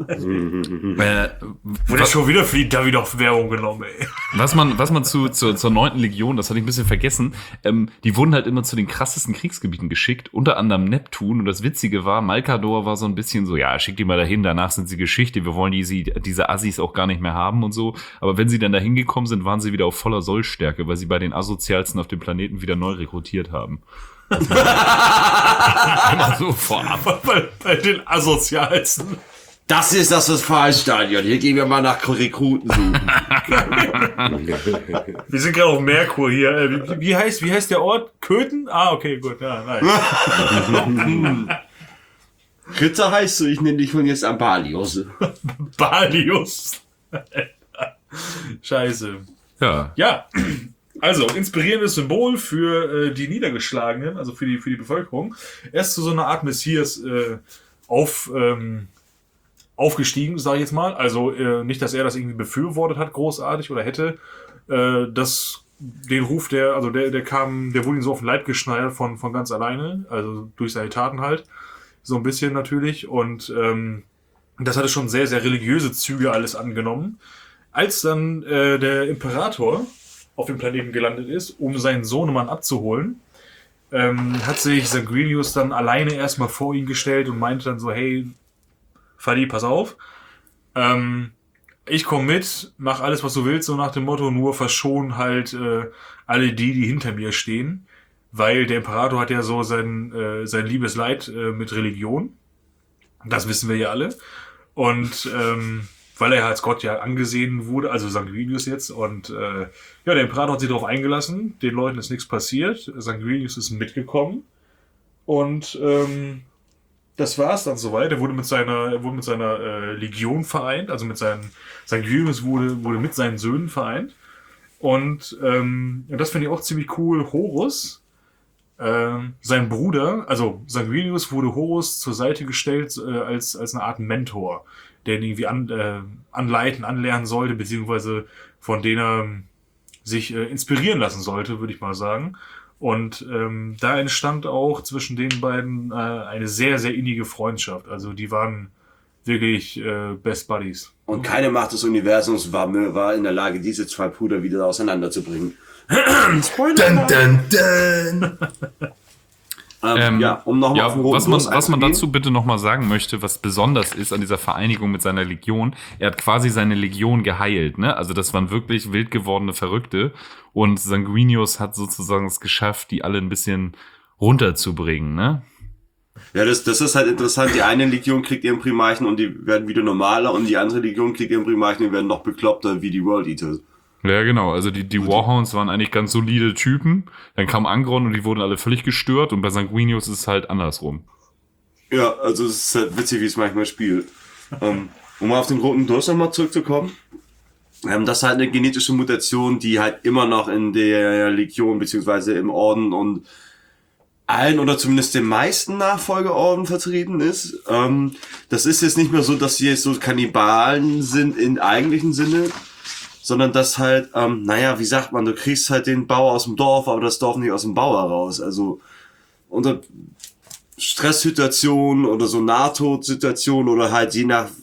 Wurde schon wieder für die Davidoff-Werbung genommen, ey. Was man zur 9. Legion, das hatte ich ein bisschen vergessen, die wurden halt immer zu den krassesten Kriegsgebieten geschickt, unter anderem Neptun. Und das Witzige war, Malkador war so ein bisschen so, ja, schick die mal dahin, danach sind sie Geschichte, wir wollen diese Assis auch gar nicht mehr haben und so. Aber wenn sie dann dahin gekommen sind, waren sie wieder auf voller Sollstärke, weil sie bei den Asozialsten auf dem Planeten wieder neu rekrutiert haben. Immer so vorab. Bei den Asozialsten. Das ist das Westfalenstadion. Hier gehen wir mal nach Rekruten suchen. Wir sind gerade auf Merkur hier. Wie heißt der Ort? Köthen? Ah, okay, gut. Ja, nein. Ritter heißt du, ich nenne dich von jetzt an Balius. Balius. Scheiße. Ja. Ja, also inspirierendes Symbol für die Niedergeschlagenen, also für die Bevölkerung. Er ist zu so einer Art Messias aufgestiegen, sage ich jetzt mal. Also nicht, dass er das irgendwie befürwortet hat, großartig oder hätte. Den Ruf, der wurde ihm so auf den Leib geschneidert von ganz alleine, also durch seine Taten halt. So ein bisschen natürlich. Und das hatte schon sehr, sehr religiöse Züge alles angenommen. Als dann der Imperator auf dem Planeten gelandet ist, um seinen Sohnemann abzuholen, hat sich Sanguinius dann alleine erstmal vor ihn gestellt und meinte dann so, hey, Fadi, pass auf, ich komme mit, mach alles, was du willst, so nach dem Motto, nur verschon halt alle die hinter mir stehen, weil der Imperator hat ja so sein Liebesleid mit Religion. Das wissen wir ja alle. Und weil er als Gott ja angesehen wurde, also Sanguinius jetzt, und der Imperator hat sich darauf eingelassen, den Leuten ist nichts passiert, Sanguinius ist mitgekommen und das war es dann soweit. Er wurde mit seiner Legion vereint, also Sanguinius wurde mit seinen Söhnen vereint. Und das finde ich auch ziemlich cool. Horus, sein Bruder, also Sanguinius wurde Horus zur Seite gestellt als eine Art Mentor, der ihn irgendwie anleiten, anlernen sollte, beziehungsweise von denen er sich inspirieren lassen sollte, würde ich mal sagen. Und da entstand auch zwischen den beiden eine sehr, sehr innige Freundschaft. Also die waren wirklich Best Buddies. Und keine Macht des Universums war in der Lage, diese zwei Brüder wieder auseinanderzubringen. Dun, dun, dun. Um nochmal auf den roten Durst was man einzugehen. dazu bitte nochmal sagen möchte, was besonders ist an dieser Vereinigung mit seiner Legion, er hat quasi seine Legion geheilt, ne? Also das waren wirklich wild gewordene Verrückte und Sanguinius hat sozusagen es geschafft, die alle ein bisschen runterzubringen, ne? Ja, das ist halt interessant. Die eine Legion kriegt ihren Primarchen und die werden wieder normaler und die andere Legion kriegt ihren Primarchen und werden noch bekloppter wie die World Eaters. Ja, genau. Also die Warhounds waren eigentlich ganz solide Typen. Dann kam Angron und die wurden alle völlig gestört. Und bei Sanguinius ist es halt andersrum. Ja, also es ist halt witzig, wie es manchmal spielt. Um mal auf den roten Durst nochmal zurückzukommen. Das ist halt eine genetische Mutation, die halt immer noch in der Legion beziehungsweise im Orden und allen oder zumindest den meisten Nachfolgeorden vertreten ist. Das ist jetzt nicht mehr so, dass sie jetzt so Kannibalen sind im eigentlichen Sinne, sondern dass halt, wie sagt man, du kriegst halt den Bauer aus dem Dorf, aber das Dorf nicht aus dem Bauer raus. Also unter Stresssituationen oder so Nahtodsituationen oder halt je nach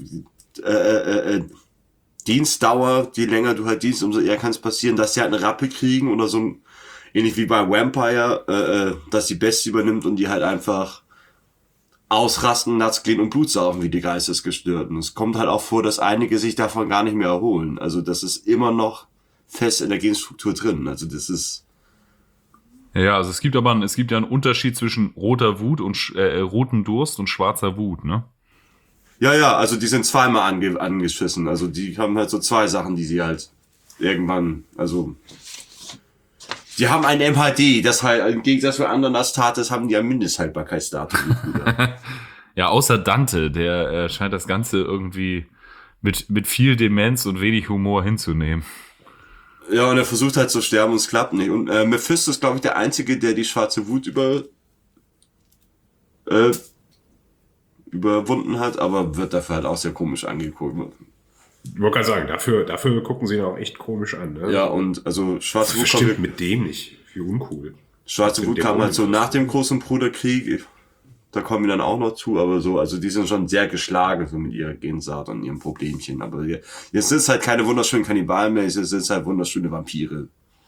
Dienstdauer, je länger du halt dienst, umso eher kann es passieren, dass sie halt eine Rappe kriegen oder so ähnlich wie bei Vampire, dass die Bestie übernimmt und die halt einfach ausrasten, nachts gehen und Blut saufen wie die Geistesgestörten. Es kommt halt auch vor, dass einige sich davon gar nicht mehr erholen. Also das ist immer noch fest in der Genstruktur drin. Also das ist... Ja, also es gibt ja einen Unterschied zwischen roter Wut und roten Durst und schwarzer Wut, ne? Ja, also die sind zweimal angeschissen. Also die haben halt so zwei Sachen, die sie halt irgendwann, also die haben ein MHD, das halt im Gegensatz zu anderen Astartes haben die ein Mindesthaltbarkeitsdatum. Ja, außer Dante, der scheint das Ganze irgendwie mit viel Demenz und wenig Humor hinzunehmen. Ja, und er versucht halt zu sterben und es klappt nicht. Und Mephisto ist, glaube ich, der Einzige, der die schwarze Wut überwunden hat, aber wird dafür halt auch sehr komisch angeguckt. Ich wollte gerade sagen, dafür gucken sie ihn auch echt komisch an. Ne? Ja, und also schwarze Wut stimmt mit dem nicht. Wie uncool. Schwarze Wut kam halt so nach dem großen Bruderkrieg. Da kommen wir dann auch noch zu, aber so, also die sind schon sehr geschlagen so mit ihrer Gensaat und ihren Problemchen. Aber jetzt sind es halt keine wunderschönen Kannibalen mehr, jetzt sind es halt wunderschöne Vampire.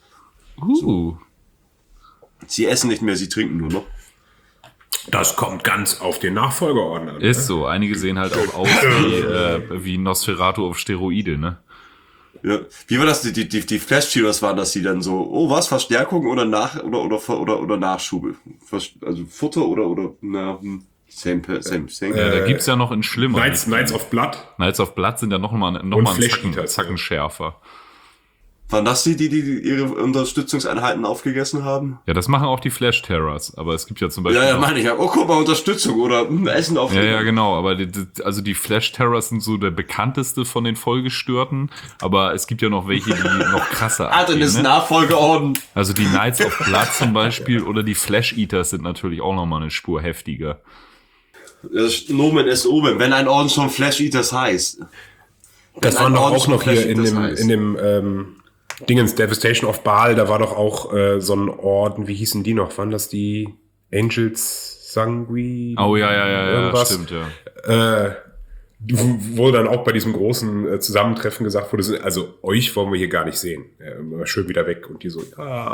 So. Sie essen nicht mehr, sie trinken nur noch. Das kommt ganz auf den Nachfolgeorden an. Ist so. Einige sehen halt auch aus wie Nosferatu auf Steroide, ne? Ja. Wie war das? Die Flash-Cheaters waren, dass sie dann so, oh was, Verstärkung oder oder Nachschub? Also Futter oder same. Ja, da gibt's ja noch ein schlimmer. Knights of Blood. Knights of Blood sind ja noch mal einen Zacken schärfer. Waren das die ihre Unterstützungseinheiten aufgegessen haben? Ja, das machen auch die Flash Terrors, aber es gibt ja zum Beispiel... Ja, meine ich ja. Oh, guck mal, Unterstützung oder Essen aufgegessen. Ja, genau, aber die Flash Terrors sind so der bekannteste von den Vollgestörten, aber es gibt ja noch welche, die noch krasser abgehen, ist Nachfolgeorden. Also die Knights of Blood zum Beispiel oder die Flash Eaters sind natürlich auch nochmal eine Spur heftiger. Das Nomen ist oben, wenn ein Orden schon Flash Eaters heißt. Das waren doch auch noch hier in dem Dingens Devastation of Baal, da war doch auch so ein Orden, wie hießen die noch? Waren das die Angels Sanguine? Oh ja, stimmt, ja. Wo dann auch bei diesem großen Zusammentreffen gesagt wurde, also euch wollen wir hier gar nicht sehen. Schön wieder weg. Und die so,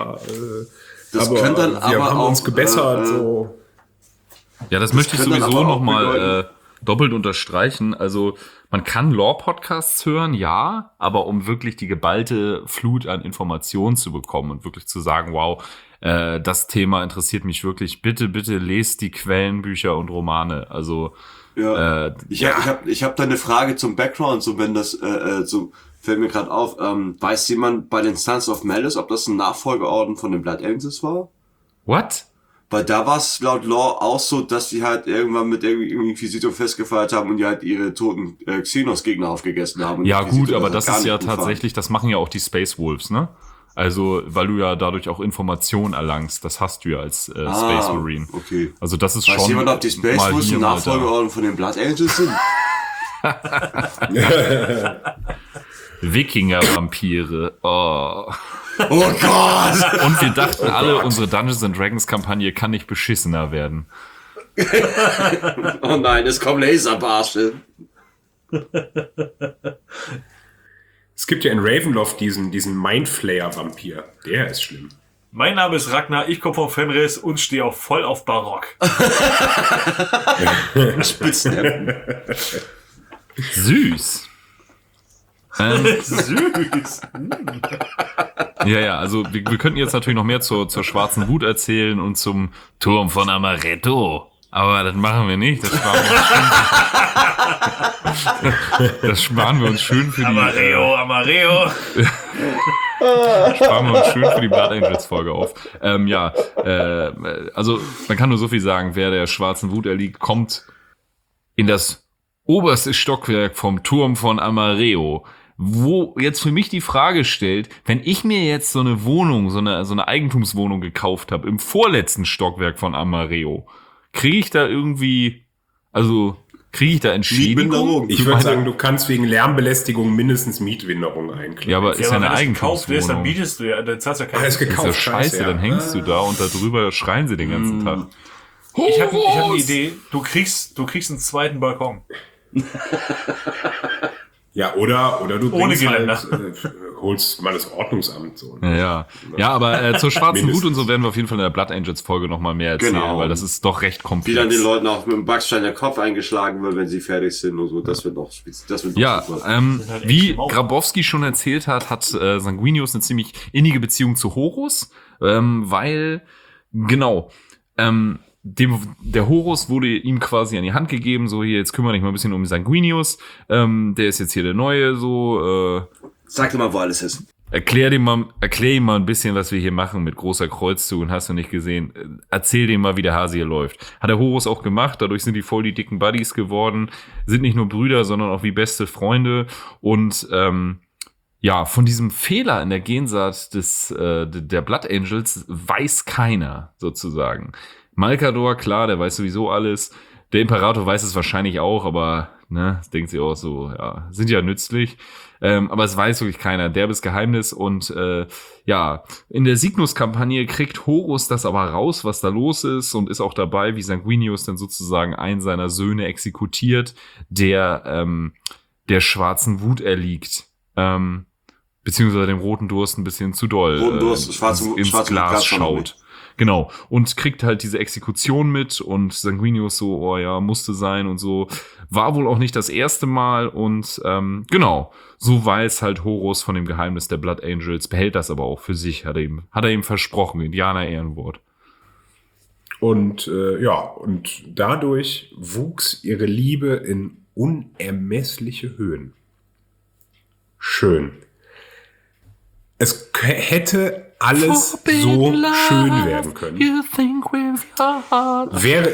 das können dann wir haben uns gebessert. So. Ja, das möchte ich sowieso nochmal doppelt unterstreichen. Also man kann Lore-Podcasts hören, ja, aber um wirklich die geballte Flut an Informationen zu bekommen und wirklich zu sagen, wow, das Thema interessiert mich wirklich, bitte lest die Quellenbücher und Romane. Also ja. Ich hab da eine Frage zum Background, so wenn das so fällt mir gerade auf, weiß jemand bei den Sons of Malice, ob das ein Nachfolgeorden von den Blood Angels war? What? Weil da war es laut Lore auch so, dass die halt irgendwann mit irgendwie Inquisitor festgefeiert haben und die halt ihre toten Xenos-Gegner aufgegessen haben. Ja gut, aber das ist ja tatsächlich, das machen ja auch die Space Wolves, ne? Also, weil du ja dadurch auch Informationen erlangst, das hast du ja als Space Marine. Okay. Also das ist weiß schon jemand, ob die Space Wolves ein Nachfolgeorden von den Blood Angels sind? Wikinger-Vampire. Oh. Oh Gott! Und wir dachten alle, unsere Dungeons & Dragons Kampagne kann nicht beschissener werden. Oh nein, es kommen Laserbarsche. Es gibt ja in Ravenloft diesen Mindflayer-Vampir. Der ist schlimm. Mein Name ist Ragnar, ich komme von Fenris und stehe auch voll auf Barock. Spitznamen. Süß. Süß. Ja, also wir könnten jetzt natürlich noch mehr zur schwarzen Wut erzählen und zum Turm von Amaretto. Aber das machen wir nicht. Das sparen wir uns schön für die... Amareo. Sparen wir uns schön für die Blood Angels Folge auf. Also man kann nur so viel sagen, wer der schwarzen Wut erliegt, kommt in das oberste Stockwerk vom Turm von Amareo. Wo jetzt für mich die Frage stellt, wenn ich mir jetzt so eine Wohnung, so eine Eigentumswohnung gekauft habe, im vorletzten Stockwerk von Amareo, kriege ich da Entschädigung? Ich würde sagen, du kannst wegen Lärmbelästigung mindestens Mietminderung einklagen. Ja, aber ist ja eine Eigentumswohnung. Dann Eigentumswohnung. mietest du ja, dann zahlst du ja keine. Ist gekauft, Scheiße, dann hängst du da und darüber schreien sie den ganzen Tag. Ich hab eine Idee. Du kriegst einen zweiten Balkon. Ja, oder du Ohne bringst Geländer. holst mal das Ordnungsamt so. Ne? Ja, aber zur schwarzen Wut Mindestens. und so werden wir auf jeden Fall in der Blood Angels Folge nochmal mehr erzählen, Genau. weil das ist doch recht komplex. Wie dann den Leuten auch mit dem Backstein der Kopf eingeschlagen wird, wenn sie fertig sind und so. Das wird noch Ja, super. halt wie echt Mauer. Grabowski schon erzählt hat Sanguinius eine ziemlich innige Beziehung zu Horus, weil, genau, der Horus wurde ihm quasi an die Hand gegeben, so hier, jetzt kümmere dich mal ein bisschen um Sanguinius, der ist jetzt hier der Neue, so, Sag dir mal, wo alles ist. erklär ihm mal ein bisschen, was wir hier machen mit großer Kreuzzug und hast du nicht gesehen. Erzähl dem mal, wie der Hase hier läuft. Hat der Horus auch gemacht, dadurch sind die voll die dicken Buddies geworden, sind nicht nur Brüder, sondern auch wie beste Freunde und ja, von diesem Fehler in der Gensaat der Blood Angels weiß keiner, sozusagen. Malkador, klar, der weiß sowieso alles. Der Imperator weiß es wahrscheinlich auch, aber, ne, das denkt sich auch so, ja, sind ja nützlich. Aber es weiß wirklich keiner, derbes Geheimnis und ja, in der Signus-Kampagne kriegt Horus das aber raus, was da los ist und ist auch dabei, wie Sanguinius dann sozusagen einen seiner Söhne exekutiert, der schwarzen Wut erliegt. Beziehungsweise dem roten Durst ein bisschen zu doll Roten Durst, ins schwarze Glas Glas schon schaut. mit. Genau. Und kriegt halt diese Exekution mit und Sanguinius so, oh ja, musste sein und so. War wohl auch nicht das erste Mal und genau. So weiß halt Horus von dem Geheimnis der Blood Angels, behält das aber auch für sich, hat er ihm versprochen, Indianer-Ehrenwort. Und und dadurch wuchs ihre Liebe in unermessliche Höhen. Schön. Es hätte alles so schön werden können. Wäre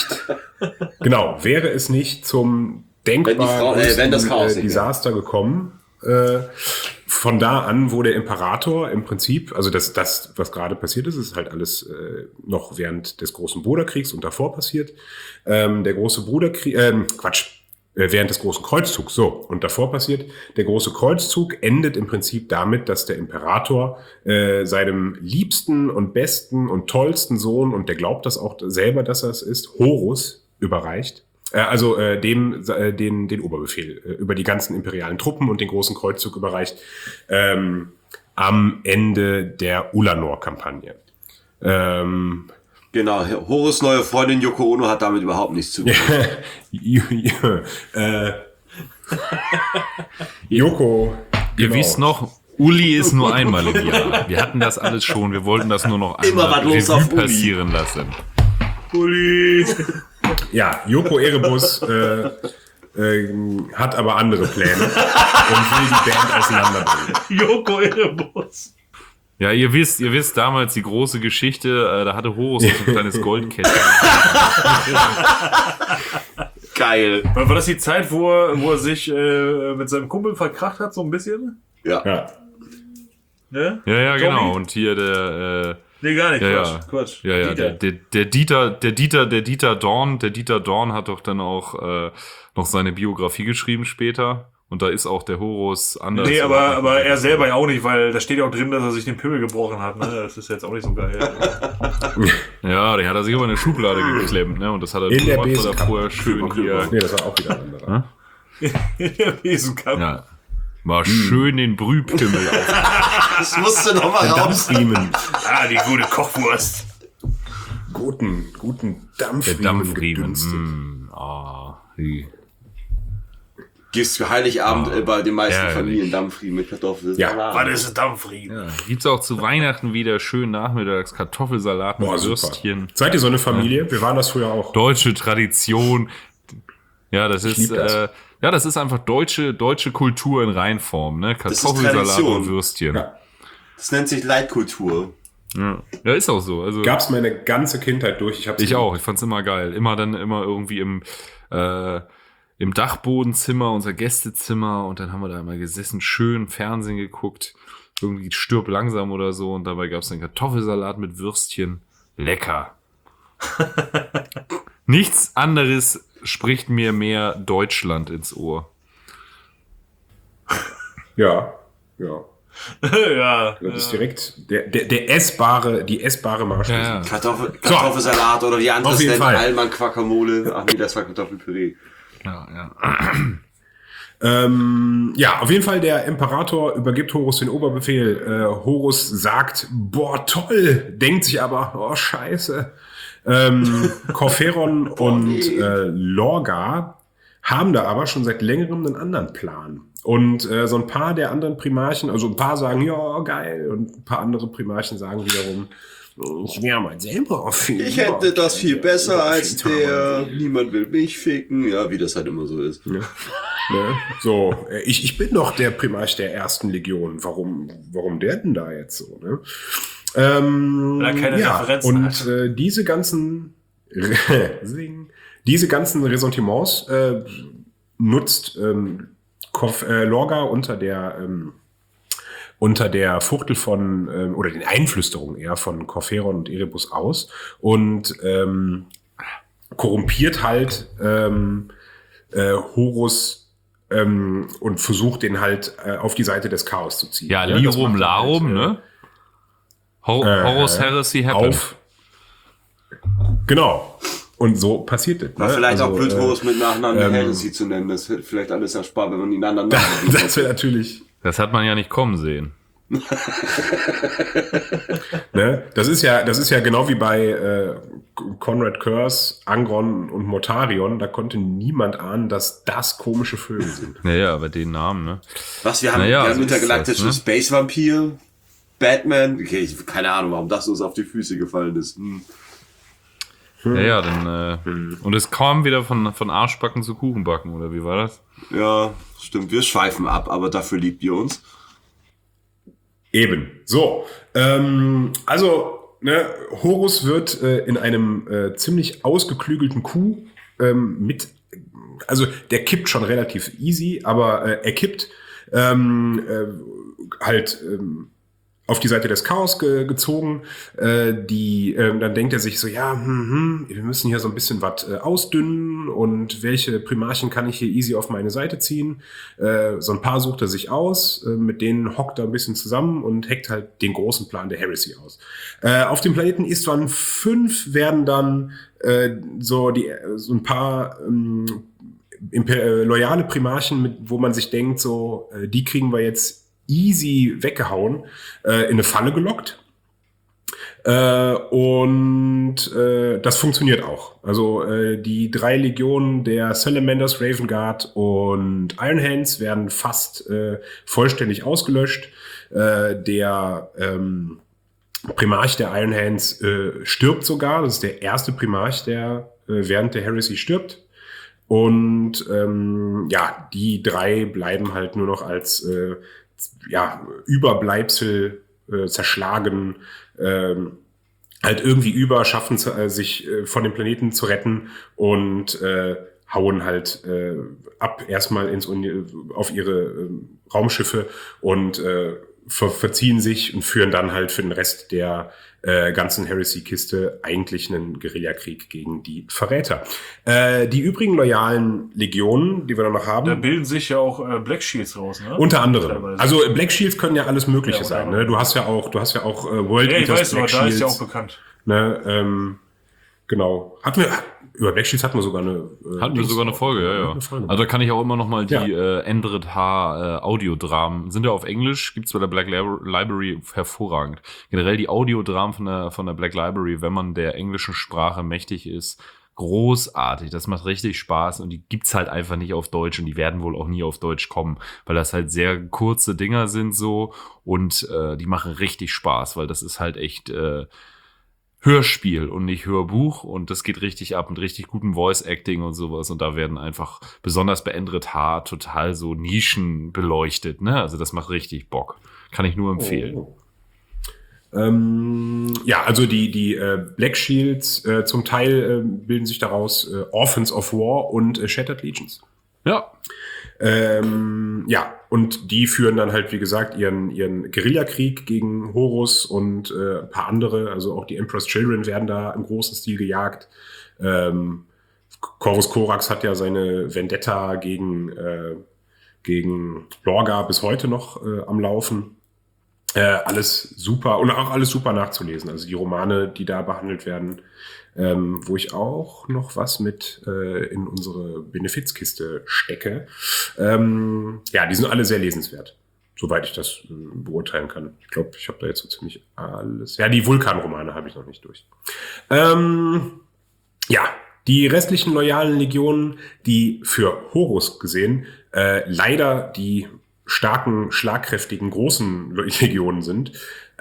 es nicht zum denkbar wenn das Chaos nicht Desaster gekommen. Von da an, wo der Imperator im Prinzip, also das was gerade passiert ist halt alles noch während des Großen Bruderkriegs und davor passiert. Der Große Bruderkrieg, während des Großen Kreuzzugs, so, und davor passiert, der Große Kreuzzug endet im Prinzip damit, dass der Imperator seinem liebsten und besten und tollsten Sohn, und der glaubt das auch selber, dass er es ist, Horus überreicht, den Oberbefehl über die ganzen imperialen Truppen und den Großen Kreuzzug überreicht, am Ende der Ulanor-Kampagne. Genau, Horus' neue Freundin Yoko Ono hat damit überhaupt nichts zu tun. Yoko. Ihr genau. wisst noch, Uli ist nur einmal im Jahr. Wir hatten das alles schon, wir wollten das nur noch Immer einmal was los auf Revue Uli. passieren lassen. Uli. Ja, Yoko Erebus hat aber andere Pläne und will die Band auseinanderbringen. Joko Erebus. Ja, ihr wisst damals die große Geschichte, da hatte Horus so ein kleines Goldkettchen. Geil. War das die Zeit, wo er sich mit seinem Kumpel verkracht hat, so ein bisschen? Ja. Ja. Ne? Ja, Tommy? genau. Und hier der Nee, gar nicht. Ja, Quatsch. ja, Dieter. der Dieter Dorn hat doch dann auch noch seine Biografie geschrieben später. Und da ist auch der Horus anders. Nee, aber er selber ja auch nicht, weil da steht ja auch drin, dass er sich den Pimmel gebrochen hat. Ne? Das ist jetzt auch nicht so geil. Ja, der hat er sich aber in eine Schublade geklemmt, ne? Und das hat er In der gemacht, weil er Besenkammer. vorher schön hier. Nee, das war auch wieder ein anderer. Der Besenkampf. Ja. Mal schön den Brühpimmel auf. Das musste noch mal raus. Dampfriemen. Ah, die gute Kochwurst. Guten Der Dampfriemen. Dampfriemen. gedünstet. Wie. Gibt's für Heiligabend bei den meisten herrlich. Familien Dampfriemen mit Kartoffeln. Ja. Was ist ein Dampfriemen? Ja, gibt's auch zu Weihnachten wieder schön nachmittags Kartoffelsalat mit Boah, super. Würstchen. Seid ihr so eine Familie? Wir waren das früher auch. Deutsche Tradition. Ja, das ist lieb das. das ist einfach deutsche Kultur in Reinform, ne? ist Kartoffelsalat Tradition. und Würstchen. Ja. Das nennt sich Leitkultur. Ja, ist auch so. Also Gab's meine ganze Kindheit durch. ich auch. Ich fand's immer geil. Immer irgendwie im Dachbodenzimmer, unser Gästezimmer, und dann haben wir da immer gesessen, schön Fernsehen geguckt, irgendwie Stirb langsam oder so, und dabei gab's dann Kartoffelsalat mit Würstchen. Lecker. Nichts anderes spricht mir mehr Deutschland ins Ohr. Ja, ja. Ja. Das ist direkt die essbare Marschlösung. Ja. Kartoffelsalat oder wie andere Auf es jeden nennen. Fall. Alman Guacamole. Ach nee, das war Kartoffelpüree. Ja. Ja, auf jeden Fall, der Imperator übergibt Horus den Oberbefehl. Horus sagt, boah, toll, denkt sich aber, oh, scheiße. Corferon und Lorga haben da aber schon seit längerem einen anderen Plan. Und so ein paar der anderen Primarchen, also ein paar sagen, ja, geil, und ein paar andere Primarchen sagen wiederum, ich wäre mal selber auf viel. Ich hätte das viel besser als der. Niemand will mich ficken. Ja, wie das halt immer so ist. Ja. Ne? So, ich bin doch der Primarch der ersten Legion. Warum der denn da jetzt so? Ne? Weil er keine Referenzen und hat. diese ganzen Ressentiments nutzt Lorga unter der Fuchtel von, oder den Einflüsterungen eher von Corferon und Erebus aus und korrumpiert halt Horus und versucht den halt auf die Seite des Chaos zu ziehen. Ja, das Lirum macht Larum, halt, ne? Horus Heresy happened. Genau. Und so passiert das. War Ne? vielleicht Also, auch blöd, Horus mit Nachnamen Heresy zu nennen. Das hätte vielleicht alles erspart, wenn man ihn aneinander das wäre natürlich. Das hat man ja nicht kommen sehen. Ne? Das ist ja genau wie bei Conrad Curse, Angron und Mortarion. Da konnte niemand ahnen, dass das komische Vögel sind. Naja, bei den Namen, ne? Was, wir haben, Naja, wir haben so ist intergalaktischen das, ne? Space Vampir, Batman. Okay, keine Ahnung, warum das uns auf die Füße gefallen ist. Ja, dann, und es kam wieder von Arschbacken zu Kuchenbacken, oder wie war das? Ja, stimmt. Wir schweifen ab, aber dafür liebt ihr uns. Eben. So. Also, ne, Horus wird in einem ziemlich ausgeklügelten Coup also der kippt schon relativ easy, aber er kippt halt auf die Seite des Chaos gezogen. Dann denkt er sich so, ja, wir müssen hier so ein bisschen was ausdünnen und welche Primarchen kann ich hier easy auf meine Seite ziehen. So ein paar sucht er sich aus, mit denen hockt er ein bisschen zusammen und hackt halt den großen Plan der Heresy aus. Auf dem Planeten Istvan 5 werden dann so ein paar loyale Primarchen, wo man sich denkt, so, die kriegen wir jetzt easy weggehauen, in eine Falle gelockt. Und das funktioniert auch. Also die 3 Legionen der Salamanders, Raven Guard und Iron Hands werden fast vollständig ausgelöscht. Der Primarch der Iron Hands stirbt sogar. Das ist der erste Primarch, der während der Heresy stirbt. Und die 3 bleiben halt nur noch als Überbleibsel zerschlagen, halt irgendwie schaffen sich von dem Planeten zu retten und hauen halt ab erstmal auf ihre Raumschiffe und verziehen sich und führen dann halt für den Rest der ganzen Heresy-Kiste eigentlich einen Guerillakrieg gegen die Verräter. Die übrigen loyalen Legionen, die wir dann noch haben. Da bilden sich ja auch Black Shields raus, ne? Unter anderem. Teilweise. Also Black Shields können ja alles Mögliche Ja, sein. oder? Ne? Du hast ja auch World Ja, ich Eaters weiß, aber Black da ist ja Shields. auch bekannt. Ne? Genau. Über Black Shields hatten wir sogar eine Folge, ja. Also da kann ich auch immer noch mal die Endred H Audiodramen, sind ja auf Englisch, gibt's bei der Black Library hervorragend. Generell die Audiodramen von der Black Library, wenn man der englischen Sprache mächtig ist, großartig. Das macht richtig Spaß und die gibt's halt einfach nicht auf Deutsch und die werden wohl auch nie auf Deutsch kommen, weil das halt sehr kurze Dinger sind so und die machen richtig Spaß, weil das ist halt echt Hörspiel und nicht Hörbuch und das geht richtig ab mit richtig gutem Voice-Acting und sowas und da werden einfach besonders bei Endred H total so Nischen beleuchtet, ne? Also das macht richtig Bock. Kann ich nur empfehlen. Also die Black Shields zum Teil bilden sich daraus Orphans of War und Shattered Legions. Ja. Und die führen dann halt, wie gesagt, ihren Guerillakrieg gegen Horus und ein paar andere, also auch die Emperor's Children werden da im großen Stil gejagt. Corvus Corax hat ja seine Vendetta gegen Lorga bis heute noch am Laufen. Alles super und auch alles super nachzulesen. Also die Romane, die da behandelt werden, wo ich auch noch was mit in unsere Benefizkiste stecke. Ja, die sind alle sehr lesenswert, soweit ich das beurteilen kann. Ich glaube, ich habe da jetzt so ziemlich alles. Ja, die Vulkan-Romane habe ich noch nicht durch. Ja, die restlichen loyalen Legionen, die für Horus gesehen leider die starken, schlagkräftigen, großen Legionen sind,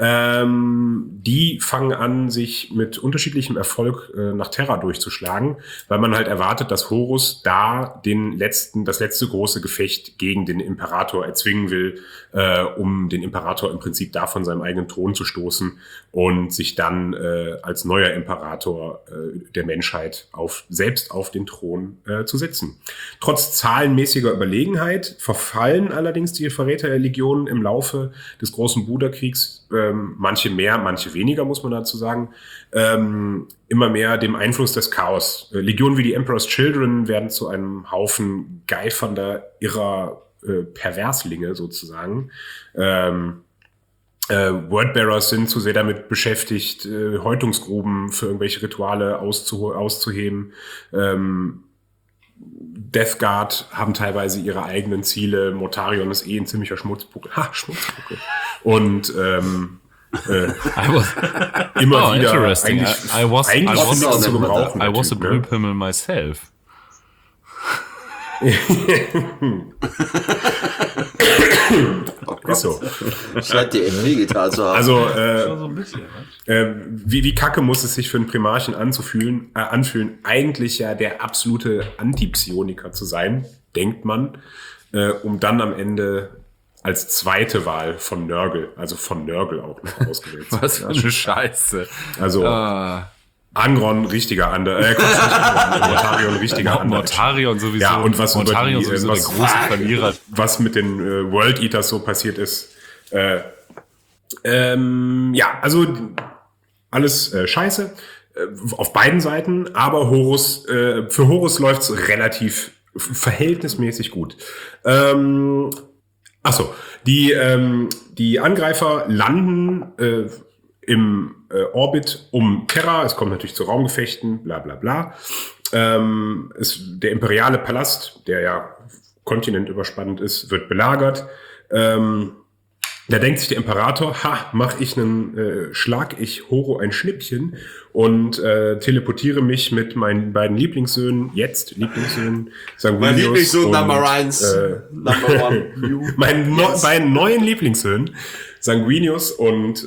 die fangen an, sich mit unterschiedlichem Erfolg nach Terra durchzuschlagen, weil man halt erwartet, dass Horus da das letzte große Gefecht gegen den Imperator erzwingen will, um den Imperator im Prinzip da von seinem eigenen Thron zu und sich dann als neuer Imperator der Menschheit selbst auf den Thron zu setzen. Trotz zahlenmäßiger Überlegenheit verfallen allerdings die Verräterlegionen im Laufe des großen Buddha-Kriegs, manche mehr, manche weniger, muss man dazu sagen, immer mehr dem Einfluss des Chaos. Legionen wie die Emperor's Children werden zu einem Haufen geifernder, irrer Perverslinge sozusagen. Wordbearers sind zu sehr damit beschäftigt, Häutungsgruben für irgendwelche Rituale auszuheben. Death Guard haben teilweise ihre eigenen Ziele. Mortarion ist ein ziemlicher Schmutzbuckel. Schmutzbuckel. Und immer wieder interesting. I was zu gebrauchen. I was a Brühpimmel myself. Oh Ist so. Scheint dir echt wehgetan zu haben. Also, So ein bisschen, ne? wie kacke muss es sich für einen Primarchen anfühlen, eigentlich ja der absolute Antipsioniker zu sein, denkt man, um dann am Ende als zweite Wahl von Nörgel auch noch ausgewählt zu werden. Was für eine Scheiße. Also, Angron, richtiger Mortarion, richtiger Mortarion sowieso. Ja, und was Mortarion sowieso der große Verlierer. Was mit den World Eaters so passiert ist. Ja, also alles scheiße auf beiden Seiten, aber für Horus läuft's relativ verhältnismäßig gut. Die Angreifer landen im Orbit um Terra. Es kommt natürlich zu Raumgefechten, bla bla bla. Der imperiale Palast, der ja kontinentüberspannend ist, wird belagert. Da denkt sich der Imperator, schlag ich Horo ein Schnippchen und teleportiere mich mit meinen beiden Lieblingssöhnen, Sanguinius mein Lieblingssohn und, Number 1, Number 1. meinen beiden neuen Lieblingssöhnen, Sanguinius und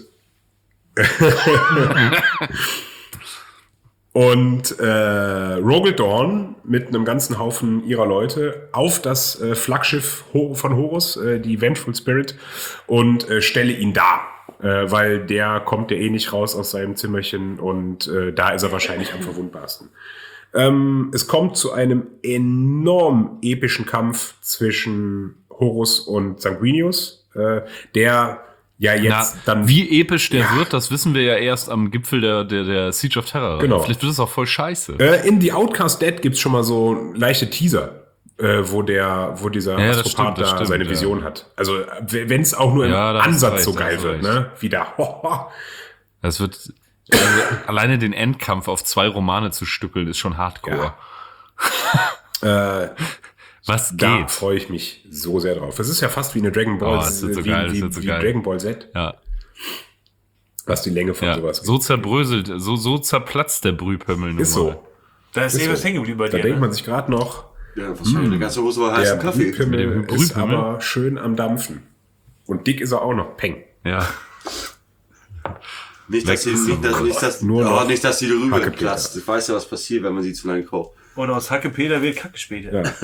Rogel Dorn mit einem ganzen Haufen ihrer Leute auf das Flaggschiff von Horus, die Vengeful Spirit, und stelle ihn da. Weil der kommt ja eh nicht raus aus seinem Zimmerchen und da ist er wahrscheinlich am verwundbarsten. Es kommt zu einem enorm epischen Kampf zwischen Horus und Sanguinius, der ja jetzt dann... Wie episch der wird, das wissen wir ja erst am Gipfel der Siege of Terror. Genau. Vielleicht wird es auch voll scheiße. In The Outcast Dead gibt's schon mal so leichte Teaser, wo dieser Astropath da seine Vision hat. Also wenn es auch nur im Ansatz so geil wird, ne? Wieder. Das wird alleine den Endkampf auf 2 Romane zu stückeln, ist schon Hardcore. Was geht? Da freue ich mich so sehr drauf. Es ist ja fast wie eine Dragon Ball, wie Dragon Ball Z. Ja. Was die Länge von sowas so zerbröselt, so zerplatzt der Brühpimmel. Ist so. Da ist was hängen geblieben bei dir. Da denkt man sich gerade noch, Ja, wahrscheinlich eine ganze Hose voll heißen der Kaffee. Brühpimmel ist aber schön am Dampfen. Und dick ist er auch noch. Peng. Ja. Nicht, dass sie Rübe platzt. Ich weiß ja, was passiert, wenn man sie zu lange kocht. Und aus Hacke Peter wird Kacke später. Ja.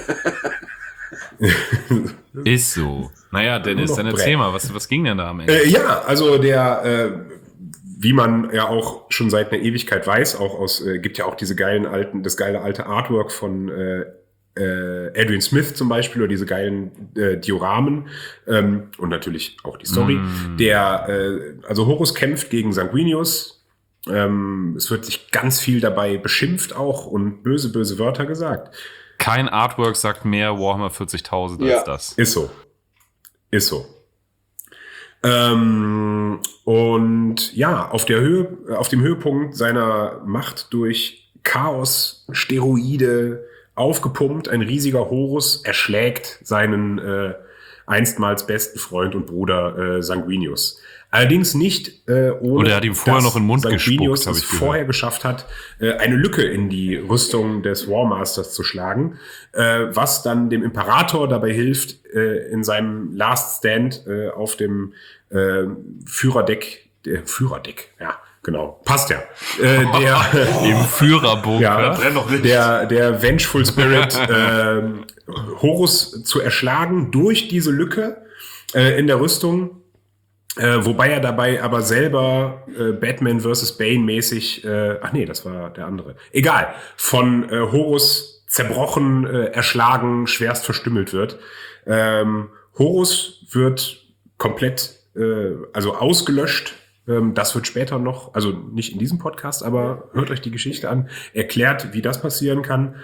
Ist so. Naja, Dennis, dann erzähl mal, was ging denn da am Ende? Also wie man ja auch schon seit einer Ewigkeit weiß, gibt ja auch das geile alte Artwork von Adrian Smith zum Beispiel, oder diese geilen Dioramen, und natürlich auch die Story. Also Horus kämpft gegen Sanguinius. Es wird sich ganz viel dabei beschimpft auch und böse Wörter gesagt. Kein Artwork sagt mehr Warhammer 40.000 als das. Ist so. Und ja, auf dem Höhepunkt seiner Macht durch Chaos-Steroide aufgepumpt, ein riesiger Horus erschlägt seinen einstmals besten Freund und Bruder Sanguinius. Allerdings nicht ohne, und er hat ihm vorher noch in den Mund Sanguinius gespuckt, es vorher geschafft hat, eine Lücke in die Rüstung des Warmasters zu schlagen, was dann dem Imperator dabei hilft, in seinem Last Stand auf dem Führerdeck, ja, genau, passt ja, Im Führerbunker. der Vengeful Spirit Horus zu erschlagen durch diese Lücke in der Rüstung. Wobei er dabei aber selber Batman vs. Bane mäßig, das war der andere. Egal, von Horus zerbrochen, erschlagen, schwerst verstümmelt wird. Horus wird komplett, ausgelöscht. Das wird später noch, also nicht in diesem Podcast, aber hört euch die Geschichte an, erklärt, wie das passieren kann.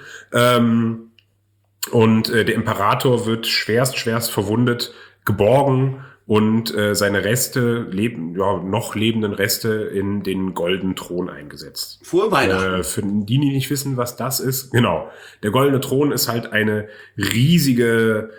Und der Imperator wird schwerst verwundet, geborgen und seine noch lebenden Reste in den goldenen Thron eingesetzt. Vor Weihnachten. Für die nicht wissen, was das ist. Genau. Der goldene Thron ist halt eine riesige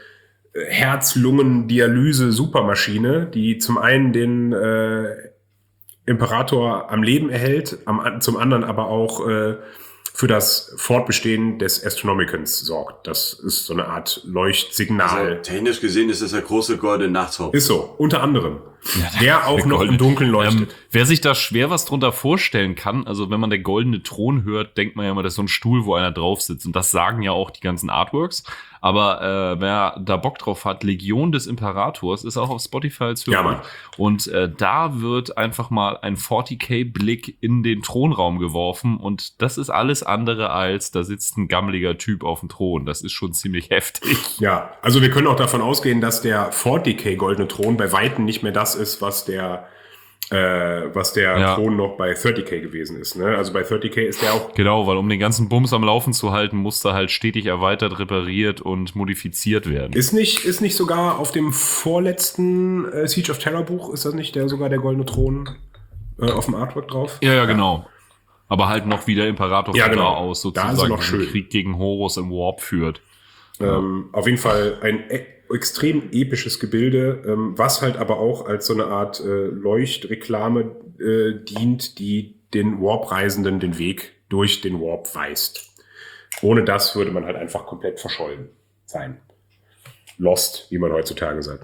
Herz-Lungen-Dialyse-Supermaschine, die zum einen den Imperator am Leben erhält, zum anderen aber auch für das Fortbestehen des Astronomicons sorgt. Das ist so eine Art Leuchtsignal. Also, technisch gesehen ist das der große goldene Nachtshaupt. Ist so, unter anderem. Der auch noch im Dunkeln leuchtet. Wer sich da schwer was drunter vorstellen kann, also wenn man der goldene Thron hört, denkt man ja immer, das ist so ein Stuhl, wo einer drauf sitzt. Und das sagen ja auch die ganzen Artworks. Aber wer da Bock drauf hat, Legion des Imperators ist auch auf Spotify zu hören. Ja, und da wird einfach mal ein 40k-Blick in den Thronraum geworfen. Und das ist alles andere als, da sitzt ein gammeliger Typ auf dem Thron. Das ist schon ziemlich heftig. Ja, also wir können auch davon ausgehen, dass der 40k goldene Thron bei Weitem nicht mehr das ist, was der Thron noch bei 30k gewesen ist. Ne? Also bei 30k ist der auch... Genau, weil um den ganzen Bums am Laufen zu halten, muss da halt stetig erweitert, repariert und modifiziert werden. Ist nicht sogar auf dem vorletzten Siege of Terror Buch, ist das nicht sogar der goldene Thron auf dem Artwork drauf? Ja, genau. Aber halt noch wie der Imperator von da aus sozusagen noch schön. Den Krieg gegen Horus im Warp führt. Auf jeden Fall ein extrem episches Gebilde, was halt aber auch als so eine Art Leuchtreklame dient, die den Warp-Reisenden den Weg durch den Warp weist. Ohne das würde man halt einfach komplett verschollen sein. Lost, wie man heutzutage sagt.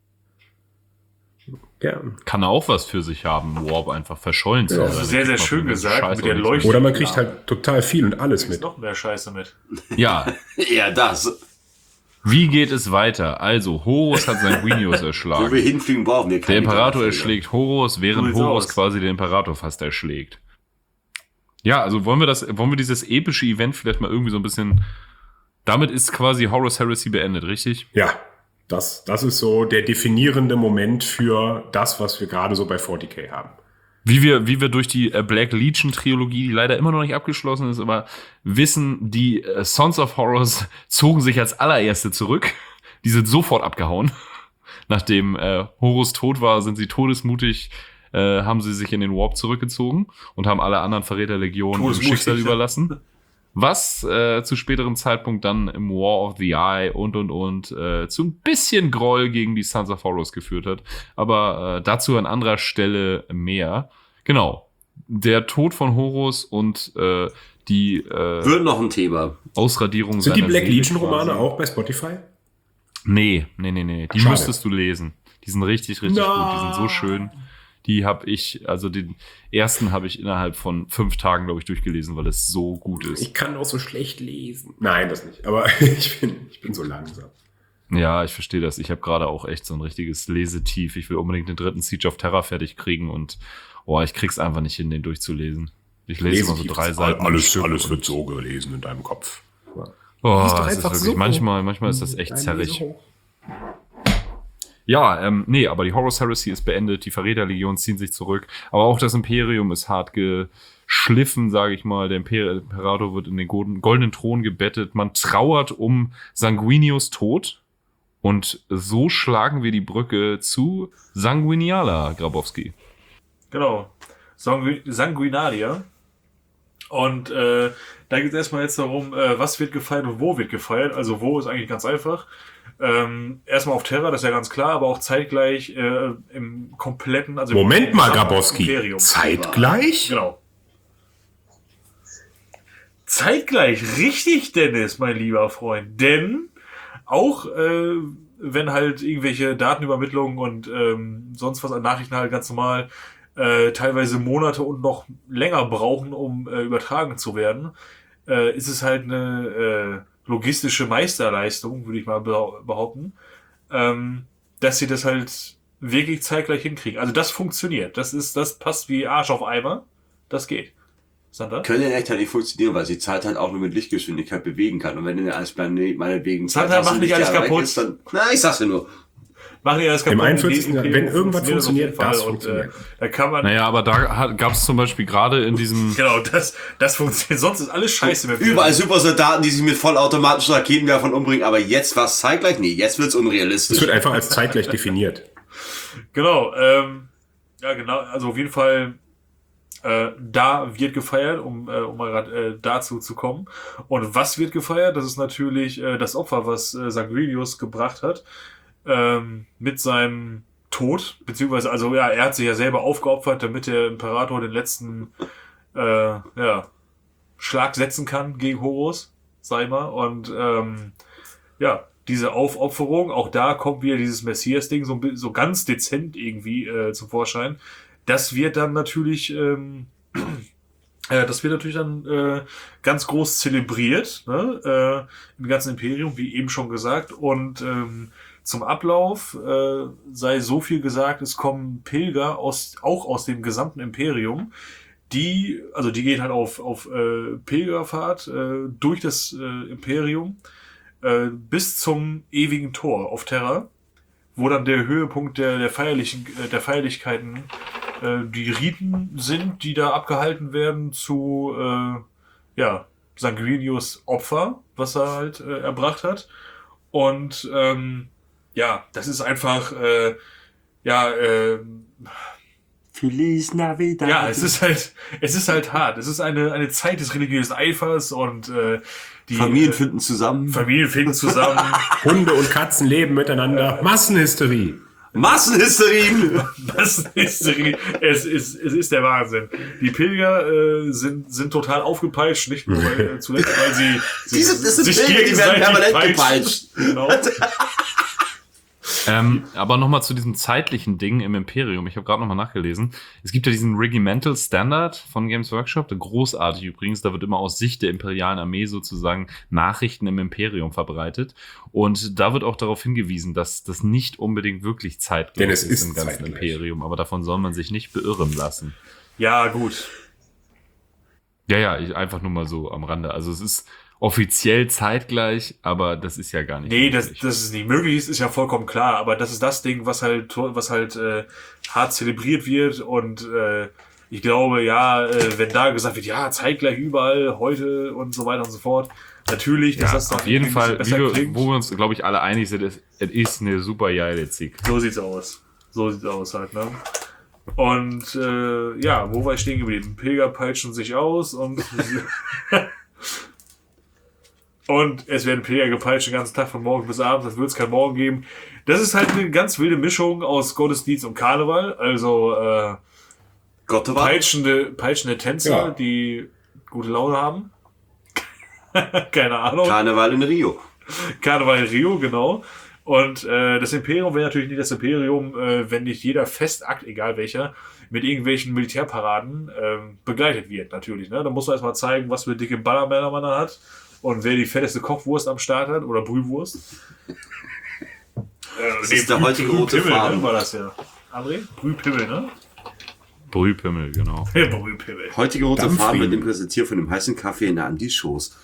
Ja. Kann auch was für sich haben, Warp einfach verschollen zu sein. Das ist sehr, sehr schön gesagt, mit der Leuchte. Oder man kriegt halt total viel und alles mit. Noch mehr Scheiße mit. Ja. Ja, das. Wie geht es weiter? Also, Horus hat Sanguinius Wo erschlagen. wir hinfliegen, brauchen wir Der keine Imperator Mitarbeiter. erschlägt Horus, während So Horus sieht's aus. quasi den Imperator fast erschlägt. Ja, also wollen wir dieses epische Event vielleicht mal irgendwie so ein bisschen... Damit ist quasi Horus Heresy beendet, richtig? Ja, das ist so der definierende Moment für das, was wir gerade so bei 40k haben. Wie wir durch die Black Legion Trilogie, die leider immer noch nicht abgeschlossen ist, aber wissen, die Sons of Horus zogen sich als allererste zurück. Die sind sofort abgehauen. Nachdem Horus tot war, sind sie todesmutig, haben sie sich in den Warp zurückgezogen und haben alle anderen Verräterlegionen dem Schicksal überlassen. Was zu späterem Zeitpunkt dann im War of the Eye und zu ein bisschen Groll gegen die Sons of Horus geführt hat. Aber dazu an anderer Stelle mehr. Genau. Der Tod von Horus und die Wird noch ein Thema. Ausradierung Sind die seiner Black Seele Legion Romane quasi. auch bei Spotify? Nee. Die Schade. müsstest du lesen. Die sind richtig gut. Die sind so schön. Den ersten habe ich innerhalb von 5 Tagen, glaube ich, durchgelesen, weil es so gut ist. Ich kann auch so schlecht lesen. Nein, das nicht. Aber ich bin so langsam. Ja, ich verstehe das. Ich habe gerade auch echt so ein richtiges Lesetief. Ich will unbedingt den 3. Siege of Terror fertig kriegen und ich krieg's einfach nicht hin, den durchzulesen. Ich lese immer so 3 Seiten. Alles wird so gelesen in deinem Kopf. Das ist wirklich, manchmal ist das echt zerrig. Ja, aber die Horus Heresy ist beendet, die Verräterlegion ziehen sich zurück, aber auch das Imperium ist hart geschliffen, sage ich mal. Der Imperator wird in den goldenen Thron gebettet. Man trauert um Sanguinius Tod Und so schlagen wir die Brücke zu Sanguiniala, Grabowski. Genau. Sanguinaria. Und da geht es erstmal jetzt darum, was wird gefeiert und wo wird gefeiert. Also wo ist eigentlich ganz einfach. Erstmal auf Terra, das ist ja ganz klar, aber auch zeitgleich im kompletten... Also Moment mal, gesamten Grabowski. Imperium. Zeitgleich? Genau. Zeitgleich, richtig, Dennis, mein lieber Freund. Denn auch wenn halt irgendwelche Datenübermittlungen und sonst was an Nachrichten halt ganz normal teilweise Monate und noch länger brauchen, um übertragen zu werden, ist es halt eine logistische Meisterleistung, würde ich mal behaupten, dass sie das halt wirklich zeitgleich hinkriegen. Also das funktioniert. Das passt wie Arsch auf Eimer. Das geht. Sander? Können in echt halt nicht funktionieren, weil sie Zeit halt auch nur mit Lichtgeschwindigkeit bewegen kann. Und wenn du als Planet meinetwegen Sander, mach nicht alles kaputt. Ist, dann, na, ich sag's ja nur. Machen die alles kaputt. Im 41. Wenn irgendwas funktioniert, das und, funktioniert. Da kann man... Naja, aber da gab es zum Beispiel gerade in diesem... Genau, das funktioniert. Sonst ist alles scheiße. Überall Supersoldaten, die sich mit vollautomatischen Raketenwerfern umbringen, aber jetzt war's zeitgleich? Nee, jetzt wird's unrealistisch. Es wird einfach als zeitgleich definiert. Genau, ja genau, also auf jeden Fall da wird gefeiert, um mal gerade dazu zu kommen. Und was wird gefeiert? Das ist natürlich das Opfer, was Sanguinius gebracht hat. Mit seinem Tod, beziehungsweise, also ja, er hat sich ja selber aufgeopfert, damit der Imperator den letzten Schlag setzen kann gegen Horus, sag ich mal. Und ja, diese Aufopferung, auch da kommt wieder dieses Messias-Ding so ganz dezent irgendwie zum Vorschein. Das wird dann natürlich ganz groß zelebriert, ne? Im ganzen Imperium, wie eben schon gesagt. Und zum Ablauf sei so viel gesagt, es kommen Pilger auch aus dem gesamten Imperium, die gehen halt auf Pilgerfahrt durch das Imperium bis zum ewigen Tor auf Terra, wo dann der Höhepunkt der Feierlichkeiten die Riten sind, die da abgehalten werden zu Sanguinius Opfer, was er halt erbracht hat. Und das ist einfach Feliz Navidad. ja, es ist halt hart. Es ist eine Zeit des religiösen Eifers und die Familien finden zusammen. Hunde und Katzen leben miteinander. Massenhysterie. Massenhysterien! Massenhysterie. Es ist der Wahnsinn. Die Pilger sind total aufgepeitscht, nicht nur zuletzt, weil sie sich Pilger, die werden permanent gepeitscht. Genau. Aber nochmal zu diesem zeitlichen Ding im Imperium. Ich habe gerade nochmal nachgelesen. Es gibt ja diesen Regimental Standard von Games Workshop, der großartig übrigens. Da wird immer aus Sicht der imperialen Armee sozusagen Nachrichten im Imperium verbreitet. Und da wird auch darauf hingewiesen, dass das nicht unbedingt wirklich zeitgleich ist im ganzen Imperium. Aber davon soll man sich nicht beirren lassen. Ja, gut. Ja, einfach nur mal so am Rande. Also es ist offiziell zeitgleich, aber das ist ja gar nicht möglich. Das ist nicht möglich, ist ja vollkommen klar, aber das ist das Ding, was halt hart zelebriert wird und ich glaube, wenn da gesagt wird, ja, zeitgleich überall, heute und so weiter und so fort, natürlich, dass das auf jeden Fall, wo wir uns, glaube ich, alle einig sind, es ist eine super geile Zick. So sieht's aus halt, ne? Und wo war ich stehen geblieben? Pilger peitschen sich aus und und es werden Pilger gepeitscht den ganzen Tag von morgens bis abends, das wird es kein Morgen geben. Das ist halt eine ganz wilde Mischung aus Gottesdienst und Karneval. Also peitschende Tänzer, die gute Laune haben. Keine Ahnung. Karneval in Rio, genau. Und das Imperium wäre natürlich nicht das Imperium, wenn nicht jeder Festakt, egal welcher, mit irgendwelchen Militärparaden begleitet wird, natürlich. Ne? Da muss man erstmal zeigen, was für dicke Ballermänner man da hat. Und wer die fetteste Kochwurst am Start hat, oder Brühwurst. Das ist der heutige rote Faden. Ne, war das ja. André? Brühpimmel, ne? Brühpimmel, genau. Brühpimmel. Heutige rote Faden wird ihm präsentiert von dem heißen Kaffee in der Andi-Schoß.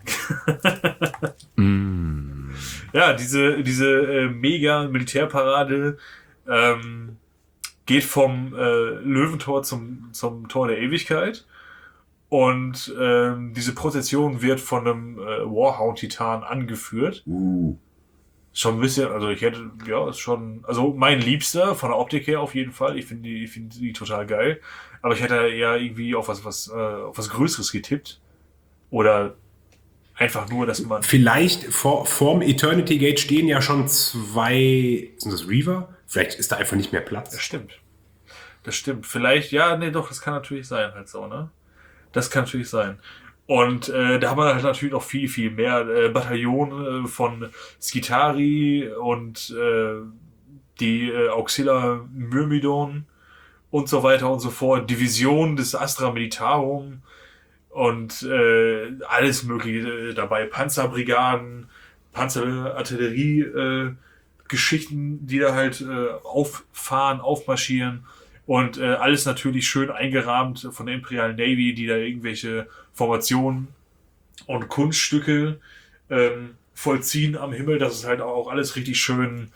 Ja, diese mega Militärparade geht vom Löwentor zum Tor der Ewigkeit. Und diese Prozession wird von einem Warhound-Titan angeführt. Schon ein bisschen, also ich hätte, ja, ist schon, also mein Liebster von der Optik her auf jeden Fall. Ich finde die total geil. Aber ich hätte eher irgendwie auf was Größeres getippt. Oder einfach nur, dass man. Vielleicht vorm Eternity Gate stehen ja schon 2, sind das Reaver? Vielleicht ist da einfach nicht mehr Platz. Das stimmt. Das stimmt. Vielleicht, ja, nee, doch, das kann natürlich sein, halt so, ne? Das kann natürlich sein. Und da haben wir halt natürlich noch viel, viel mehr Bataillone von Skitari und die Auxilla Myrmidon und so weiter und so fort. Division des Astra Militarum und alles mögliche dabei. Panzerbrigaden, Panzerartillerie Geschichten, die da halt auffahren, aufmarschieren. Und alles natürlich schön eingerahmt von der Imperial Navy, die da irgendwelche Formationen und Kunststücke vollziehen am Himmel, dass es halt auch alles richtig schön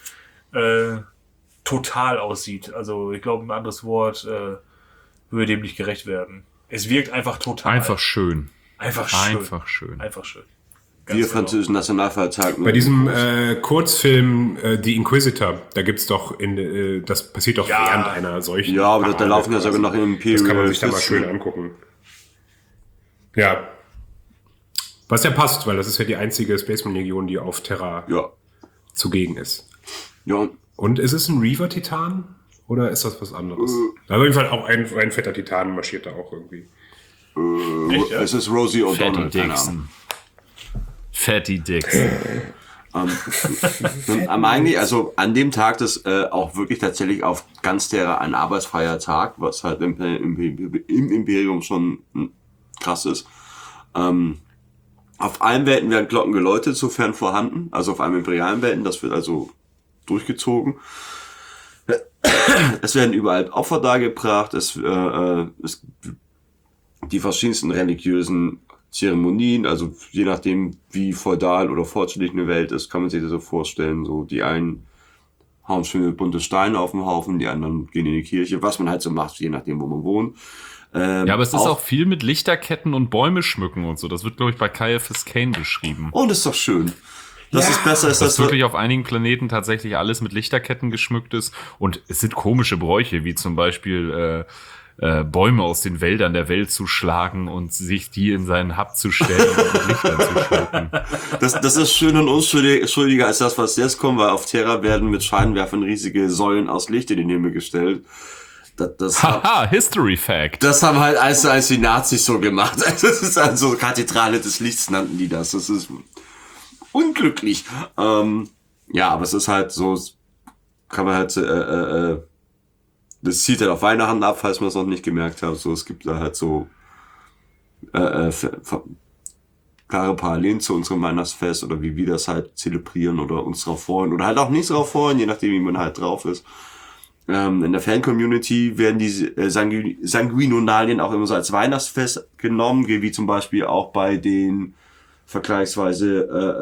total aussieht. Also ich glaube, ein anderes Wort würde dem nicht gerecht werden. Es wirkt einfach total. Einfach schön. Einfach schön. Einfach schön. Einfach schön. Wir französischen Nationalfeiertag. Bei diesem Kurzfilm The Inquisitor, da gibt's doch, das passiert doch während einer solchen. Ja, aber da Parade laufen ja quasi. sogar noch im Imperial. Das kann man sich da mal Fist. schön angucken. Ja. Was ja passt, weil das ist ja die einzige Space Marine Legion, die auf Terra Ja. zugegen ist. Ja, Und ist es ein Reaver-Titan? Oder ist das was anderes? Also auf jeden Fall auch ein fetter Titan marschiert da auch irgendwie. Echt, ja? es ist Rosie Fatty O'Donnell. keine Ahnung. Dixon. Fatty Dixon. Und eigentlich, also an dem Tag, das auch wirklich tatsächlich auf ganz Terra ein arbeitsfreier Tag, was halt im Imperium schon krass ist. Auf allen Welten werden Glocken geläutet, sofern vorhanden. Also auf einem imperialen Welten, das wird also durchgezogen. Es werden überall Opfer dargebracht, die verschiedensten religiösen Zeremonien, also je nachdem, wie feudal oder fortschrittlich eine Welt ist, kann man sich das so vorstellen. So die einen hauen schöne bunte Steine auf den Haufen, die anderen gehen in die Kirche, was man halt so macht, je nachdem, wo man wohnt. Ja, aber es ist auch viel mit Lichterketten und Bäume schmücken und so. Das wird, glaube ich, bei Caiaphas Cain beschrieben. Und ist doch schön. Das ist besser, als Dass das wirklich auf einigen Planeten tatsächlich alles mit Lichterketten geschmückt ist. Und es sind komische Bräuche, wie zum Beispiel Bäume aus den Wäldern der Welt zu schlagen und sich die in seinen Hub zu stellen und mit Lichtern zu schmücken. Das ist schön und unschuldiger als das, was jetzt kommt, weil auf Terra werden mit Scheinwerfern riesige Säulen aus Licht in den Himmel gestellt. Haha, History Fact. Das haben halt 1:1 die Nazis so gemacht. Das ist also Kathedrale des Lichts, nannten die das. Das ist unglücklich. Ja, aber es ist halt so, kann man halt, das zieht halt auf Weihnachten ab, falls man es noch nicht gemerkt hat. So, es gibt da halt so klare Parallelen zu unserem Weihnachtsfest oder wie wir das halt zelebrieren oder uns drauf freuen oder halt auch nicht drauf freuen, je nachdem, wie man halt drauf ist. In der Fan-Community werden die Sanguinonalien auch immer so als Weihnachtsfest genommen, wie zum Beispiel auch bei den vergleichsweise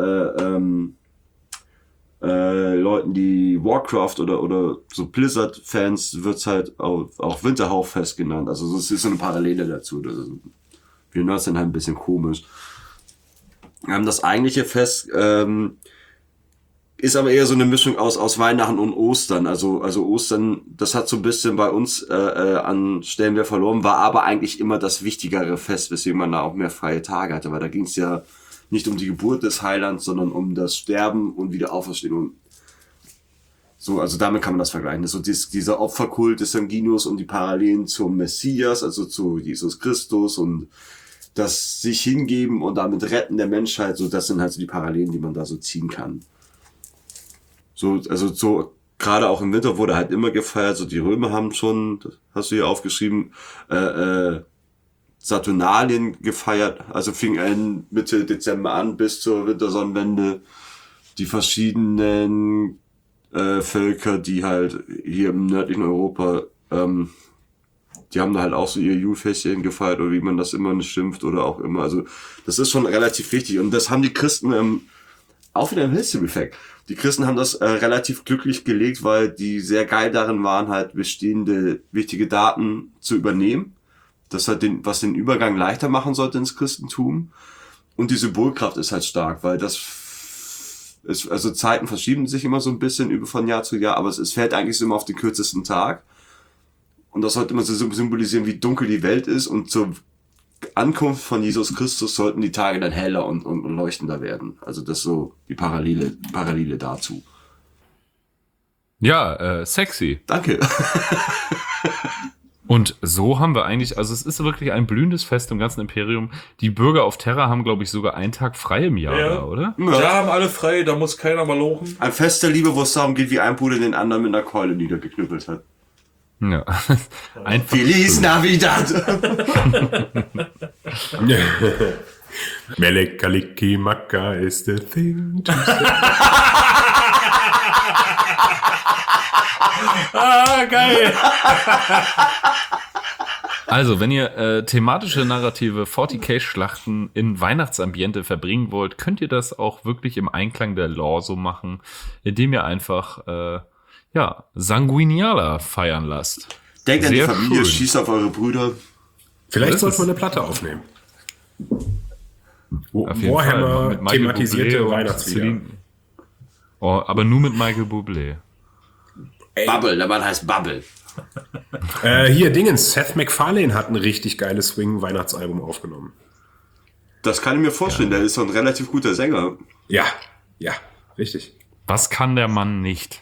Leuten, die Warcraft oder so Blizzard-Fans, wird's halt auch Winterhauchfest genannt. Also es ist so eine Parallele dazu. Wir Nerds sind halt ein bisschen komisch. Das eigentliche Fest ist aber eher so eine Mischung aus Weihnachten und Ostern. Also Ostern, das hat so ein bisschen bei uns an Stellenwert verloren, war aber eigentlich immer das wichtigere Fest, weswegen man da auch mehr freie Tage hatte, weil da ging es ja nicht um die Geburt des Heilands, sondern um das Sterben und Wiederauferstehung. So, also damit kann man das vergleichen. So dieser Opferkult des Sanguinius und die Parallelen zum Messias, also zu Jesus Christus und das sich hingeben und damit retten der Menschheit, so das sind halt so die Parallelen, die man da so ziehen kann. So, also so, gerade auch im Winter wurde halt immer gefeiert, so die Römer haben schon, das hast du hier aufgeschrieben, Saturnalien gefeiert, also fing Mitte Dezember an bis zur Wintersonnenwende. Die verschiedenen Völker, die halt hier im nördlichen Europa, die haben da halt auch so ihr Julfestchen gefeiert oder wie man das immer nicht schimpft oder auch immer. Also das ist schon relativ wichtig und das haben die Christen auch wieder im History-Fact. Die Christen haben das relativ glücklich gelegt, weil die sehr geil darin waren, halt bestehende wichtige Daten zu übernehmen. Das hat was den Übergang leichter machen sollte ins Christentum. Und die Symbolkraft ist halt stark, weil das Also Zeiten verschieben sich immer so ein bisschen von Jahr zu Jahr, aber es fällt eigentlich so immer auf den kürzesten Tag. Und das sollte immer so symbolisieren, wie dunkel die Welt ist, und zur Ankunft von Jesus Christus sollten die Tage dann heller und leuchtender werden. Also das ist so die Parallele dazu. Ja, sexy. Danke. Und so haben wir eigentlich, also es ist wirklich ein blühendes Fest im ganzen Imperium. Die Bürger auf Terra haben, glaube ich, sogar einen Tag frei im Jahr, Ja. oder? Da haben alle frei, da muss keiner mal lochen. Ein Fest der Liebe, wo es darum geht, wie ein Bruder den anderen mit einer Keule niedergeknüppelt hat. Ja. Einfach Feliz schön. Navidad! Melekaliki Maka is the thing to say. Ah, geil. Also, wenn ihr thematische narrative 40k-Schlachten in Weihnachtsambiente verbringen wollt, könnt ihr das auch wirklich im Einklang der Lore so machen, indem ihr einfach Sanguiniala feiern lasst. Denkt an die Sehr Familie, schön. schießt auf eure Brüder. Vielleicht Das sollte ist- man eine Platte aufnehmen. Auf jeden Fall. Warhammer Mit Michael thematisierte Bublé und Weihnachtslieder. Celine. Oh, aber nur mit Michael Bublé. Bubble, der Mann heißt Bubble. Hier Dingens, Seth MacFarlane hat ein richtig geiles Swing-Weihnachtsalbum aufgenommen. Das kann ich mir vorstellen, der ist so ein relativ guter Sänger. Ja, richtig. Was kann der Mann nicht?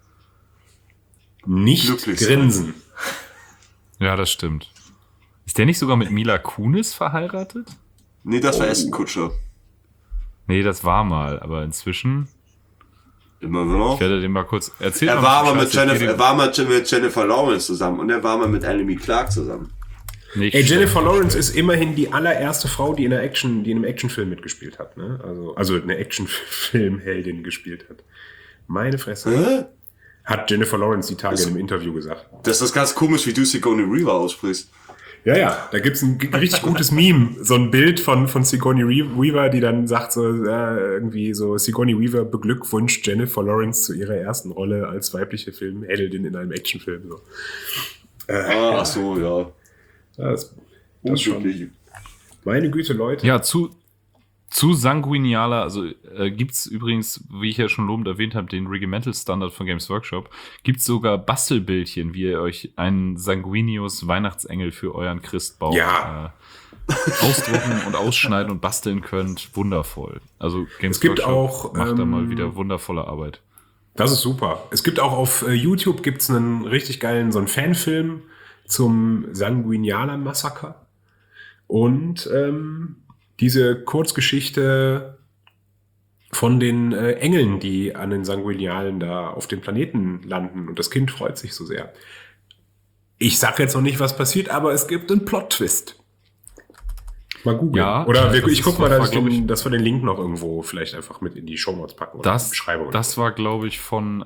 Nicht Glücklich grinsen. Ja, das stimmt. Ist der nicht sogar mit Mila Kunis verheiratet? Nee, das war Aston Kutscher. Nee, das war mal, aber inzwischen. Immer noch. Ich werde den mal kurz erzählen. Er war mal mit Jennifer Lawrence zusammen und er war mal mit Amy Clark zusammen. Nicht Ey, schlecht. Jennifer Lawrence ist immerhin die allererste Frau, die in einem Actionfilm mitgespielt hat. Ne? Also eine Actionfilmheldin gespielt hat. Meine Fresse. Hä? Hat Jennifer Lawrence die Tage in einem Interview gesagt. Das ist ganz komisch, wie du Sigourney Weaver aussprichst. Ja, da gibt's ein richtig gutes Meme, so ein Bild von Sigourney Weaver, die dann sagt so, irgendwie so, Sigourney Weaver beglückwünscht Jennifer Lawrence zu ihrer ersten Rolle als weibliche Filmheldin in einem Actionfilm. So. Ach so, ja. Das schon. Unglücklich. Meine Güte, Leute. Ja, zu Sanguiniala, also gibt's übrigens, wie ich ja schon lobend erwähnt habe, den Regimental Standard von Games Workshop, gibt's sogar Bastelbildchen, wie ihr euch einen Sanguinius Weihnachtsengel für euren Christbaum Ja. ausdrucken und ausschneiden und basteln könnt. Wundervoll. Also Games Es gibt Workshop auch, macht da mal wieder wundervolle Arbeit. Das ist super. Es gibt auch auf YouTube gibt's einen richtig geilen, so einen Fanfilm zum Sanguiniala-Massaker. Und diese Kurzgeschichte von den Engeln, die an den Sanguinialen da auf dem Planeten landen. Und das Kind freut sich so sehr. Ich sag jetzt noch nicht, was passiert, aber es gibt einen Plot-Twist. Mal googeln. Ja, Oder das ich guck ist- mal, war, dass glaub ich- wir den Link noch irgendwo vielleicht einfach mit in die Shownotes packen. Oder in die Beschreibung. Das war, glaube ich, von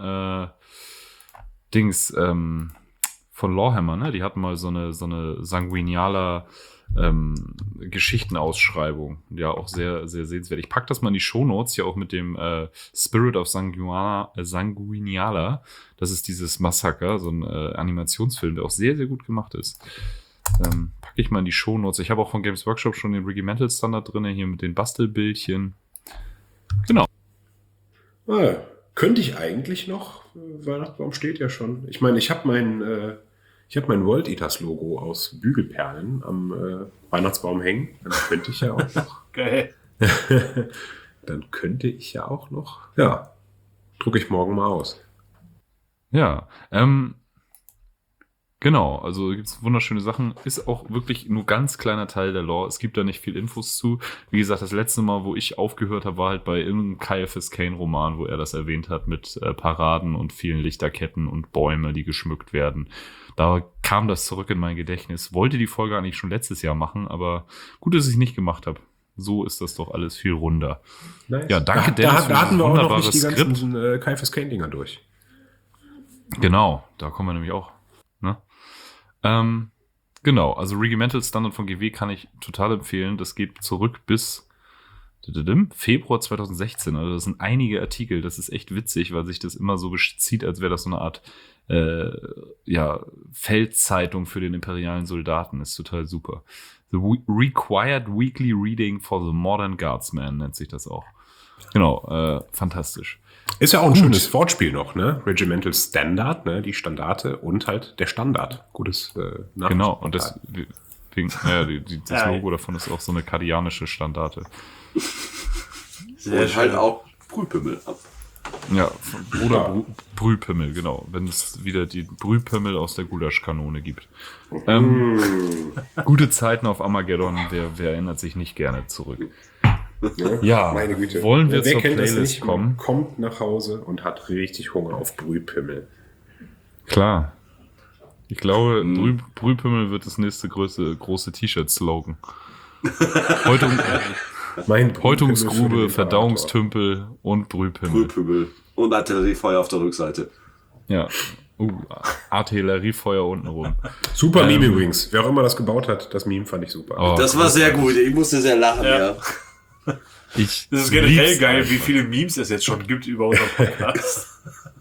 von Lawhammer, ne? Die hatten mal so eine Sanguinialer Geschichtenausschreibung. Ja, auch sehr, sehr sehenswert. Ich pack das mal in die Shownotes, hier auch mit dem Spirit of Sanguiniala. Das ist dieses Massaker, so ein Animationsfilm, der auch sehr, sehr gut gemacht ist. Packe ich mal in die Shownotes. Ich habe auch von Games Workshop schon den Regimental Standard drin, hier mit den Bastelbildchen. Genau. Könnte ich eigentlich noch? Weihnachtsbaum steht ja schon. Ich meine, ich habe mein World Eaters Logo aus Bügelperlen am Weihnachtsbaum hängen. Dann könnte ich ja auch noch. Geil. Ja, drucke ich morgen mal aus. Ja, genau, also gibt's wunderschöne Sachen. Ist auch wirklich nur ganz kleiner Teil der Lore. Es gibt da nicht viel Infos zu. Wie gesagt, das letzte Mal, wo ich aufgehört habe, war halt bei irgendeinem Caiaphas Cain-Roman, wo er das erwähnt hat mit Paraden und vielen Lichterketten und Bäume, die geschmückt werden. Da kam das zurück in mein Gedächtnis. Wollte die Folge eigentlich schon letztes Jahr machen, aber gut, dass ich es nicht gemacht habe. So ist das doch alles viel runder. Nice. Ja, danke, Dennis, für Da hatten dieses wir auch noch wunderbare nicht die Skript. ganzen Caiaphas Cain-Dinger durch. Genau, da kommen wir nämlich auch. Ne? Genau, also Regimental Standard von GW kann ich total empfehlen. Das geht zurück bis Februar 2016. Also das sind einige Artikel. Das ist echt witzig, weil sich das immer so bezieht, als wäre das so eine Art Feldzeitung für den imperialen Soldaten. Ist total super. The Required Weekly Reading for the Modern Guardsman nennt sich das auch. Genau, fantastisch. Ist ja auch ein schönes Wortspiel noch, ne? Regimental Standard, ne? Die Standarte und halt der Standard. Gutes Name. Genau, und deswegen, das Logo davon ist auch so eine kardianische Standarte. Und halt auch Brühpimmel ab. Ja, oder Brühpimmel, genau. Wenn es wieder die Brühpimmel aus der Gulaschkanone gibt. Gute Zeiten auf Armageddon, wer erinnert sich nicht gerne zurück. Ja, meine Güte. Wollen wir Wer zur kennt das Playlist nicht? kommen? Man kommt nach Hause und hat richtig Hunger auf Brühpimmel. Klar. Ich glaube, Brühpimmel wird das nächste große T-Shirt-Slogan. Häutungsgrube, Verdauungstümpel und Brühpimmel. Brühpimmel. Und Artilleriefeuer auf der Rückseite. Ja. Artilleriefeuer untenrum. Super Meme übrigens. Wer auch immer das gebaut hat, das Meme fand ich super. Oh, Das war sehr gut. Ich musste sehr lachen, ja. Das ist generell geil, wie viele Memes es jetzt schon gibt über unseren Podcast.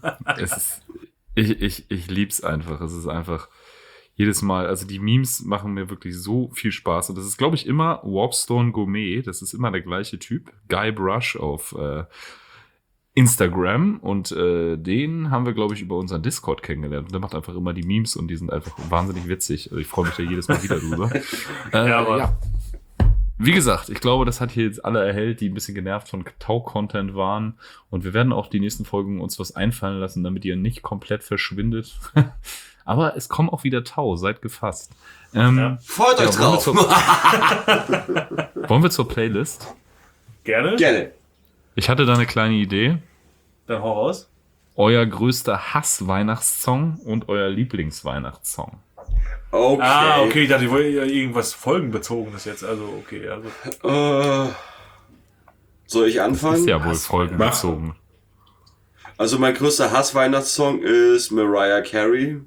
Ich lieb's einfach. Es ist einfach jedes Mal, also die Memes machen mir wirklich so viel Spaß. Und das ist, glaube ich, immer Warpstone Gourmet. Das ist immer der gleiche Typ. Guy Brush auf Instagram. Und den haben wir, glaube ich, über unseren Discord kennengelernt. Und der macht einfach immer die Memes und die sind einfach wahnsinnig witzig. Also ich freue mich da jedes Mal wieder drüber. Ja. Wie gesagt, ich glaube, das hat hier jetzt alle erhellt, die ein bisschen genervt von Tau-Content waren. Und wir werden auch die nächsten Folgen uns was einfallen lassen, damit ihr nicht komplett verschwindet. Aber es kommen auch wieder Tau, seid gefasst. Freut euch drauf. Wollen wir zur Playlist? Gerne. Ich hatte da eine kleine Idee. Dann hau raus. Euer größter Hass-Weihnachtssong und euer Lieblings-Weihnachtssong. Okay. Okay, ich dachte, ich wollte ja irgendwas Folgenbezogenes jetzt. Also, okay. Also. Soll ich anfangen? Ist ja wohl folgenbezogen. Also mein größter Hass-Weihnachtssong ist Mariah Carey.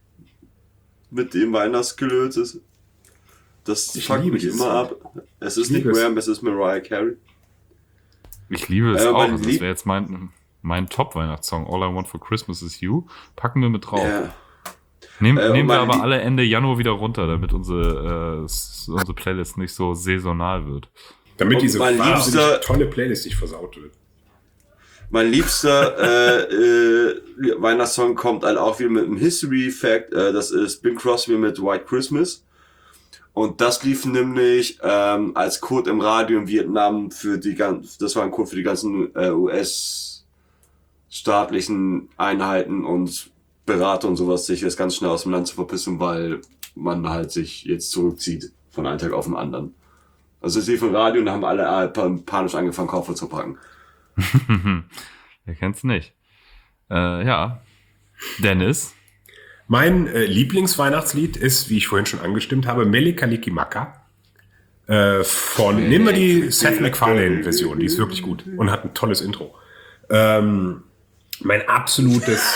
Mit dem Weihnachtsgelötes. Das fuckt mich immer ab. Es ist nicht Wham, es ist Mariah Carey. Ich liebe es auch. Also das wäre jetzt mein Top-Weihnachtssong. All I Want for Christmas is You. Packen wir mit drauf. Ja. Nehmen wir aber alle Ende Januar wieder runter, damit unsere Playlist nicht so saisonal wird. Damit diese tolle Playlist nicht versaut wird. Mein liebster Weihnachtssong kommt halt auch wieder mit einem History-Fact. Das ist Bing Crosby mit White Christmas. Und das lief nämlich als Code im Radio in Vietnam das war ein Code für die ganzen US-staatlichen Einheiten und Berater und sowas, sich jetzt ganz schnell aus dem Land zu verpissen, weil man halt sich jetzt zurückzieht von einem Tag auf den anderen. Also es lief im Radio und da haben alle panisch angefangen, Koffer zu packen. Wer kennt's nicht? Ja. Dennis? Mein Lieblingsweihnachtslied ist, wie ich vorhin schon angestimmt habe, Mele Kalikimaka. Nehmen wir die Seth MacFarlane-Version, die ist wirklich gut und hat ein tolles Intro. Mein absolutes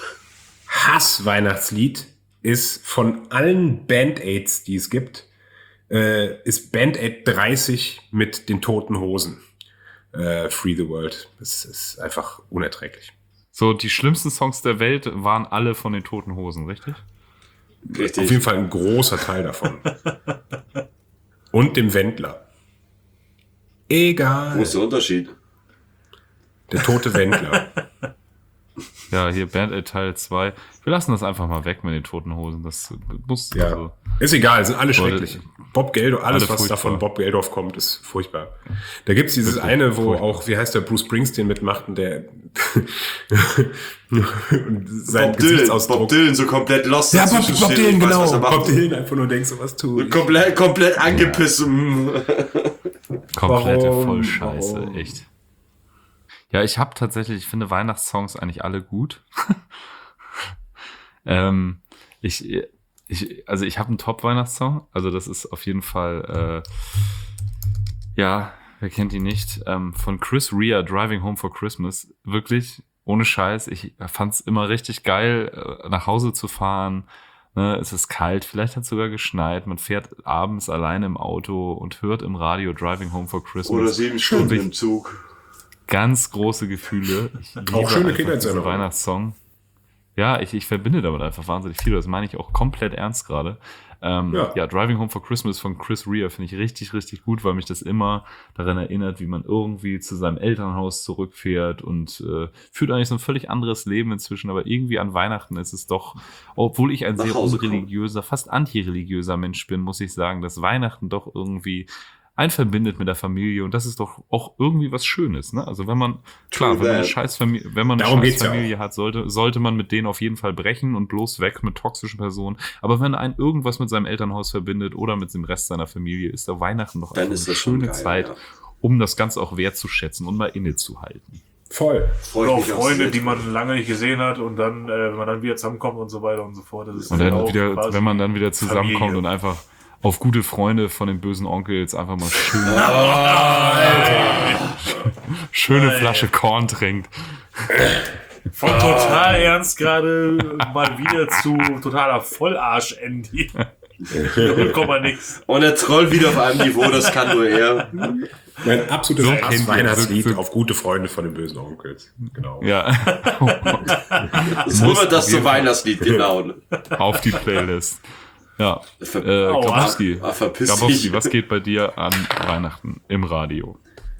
Hass-Weihnachtslied ist von allen Band-Aids, die es gibt, ist Band-Aid 30 mit den Toten Hosen. Free the World. Das ist einfach unerträglich. So, die schlimmsten Songs der Welt waren alle von den Toten Hosen, richtig? Richtig. Auf jeden Fall ein großer Teil davon. Und dem Wendler. Egal. Wo ist der Unterschied? Der tote Wendler. Ja, hier Band-Aid Teil 2. Wir lassen das einfach mal weg mit den Toten Hosen. Das muss Ja. also, Ist egal, sind alle schrecklich. Bob Geldof, alles, alle was da furchtbar. von Bob Geldof kommt, ist furchtbar. Da gibt's dieses Wirklich eine, wo furchtbar. auch, wie heißt der, Bruce Springsteen mitmacht und der und sein Bob Dylan, Gesichtsausdruck. Bob Dylan so komplett lost. Ja, dazwischen Bob steht Dylan, und weiß, genau. was er macht. Bob Dylan einfach nur denkst, so was tut. Komplett angepisst. komplette Warum? Vollscheiße, Warum? echt. Ja, ich finde Weihnachtssongs eigentlich alle gut. Ich habe einen Top-Weihnachtssong. Also das ist auf jeden Fall, ja, wer kennt ihn nicht? Von Chris Rea, Driving Home for Christmas. Wirklich, ohne Scheiß. Ich fand's immer richtig geil, nach Hause zu fahren. Ne, es ist kalt, vielleicht hat es sogar geschneit. Man fährt abends alleine im Auto und hört im Radio Driving Home for Christmas. Oder 7 Stunden Wirklich im Zug. Ganz große Gefühle. Ich liebe Auch schöne einfach diesen Kindheitserinnerungen. Weihnachtssong. Ja, ich verbinde damit einfach wahnsinnig viel. Das meine ich auch komplett ernst gerade. Ja, Driving Home for Christmas von Chris Rea finde ich richtig, richtig gut, weil mich das immer daran erinnert, wie man irgendwie zu seinem Elternhaus zurückfährt und führt eigentlich so ein völlig anderes Leben inzwischen, aber irgendwie an Weihnachten ist es doch, obwohl ich ein sehr unreligiöser, fast antireligiöser Mensch bin, muss ich sagen, dass Weihnachten doch irgendwie einen verbindet mit der Familie und das ist doch auch irgendwie was Schönes, ne? Also wenn man, klar, wenn man eine Scheißfamilie hat, sollte man mit denen auf jeden Fall brechen und bloß weg mit toxischen Personen. Aber wenn ein irgendwas mit seinem Elternhaus verbindet oder mit dem Rest seiner Familie, ist der Weihnachten doch eine schöne Zeit, um das Ganze auch wertzuschätzen und mal innezuhalten. Voll. Oder auch Freunde, die man lange nicht gesehen hat und dann, wenn man dann wieder zusammenkommt und so weiter und so fort. Das ist und dann auch wieder, wenn man dann wieder zusammenkommt Familie. Und einfach auf gute Freunde von den bösen Onkels einfach mal schön schöne Flasche Korn trinkt. Von total ernst gerade mal wieder zu totaler Vollarsch-Andy. 0, nix. Und der Troll wieder auf einem Niveau, das kann nur er. Mein absolutes So Weihnachtslied auf gute Freunde von den bösen Onkels. Genau. Ja. Oh Gott. So wird das zum Weihnachtslied, genau. Auf die Playlist. Ja. Verpiss Grabowski, dich. was geht bei dir an Weihnachten im Radio?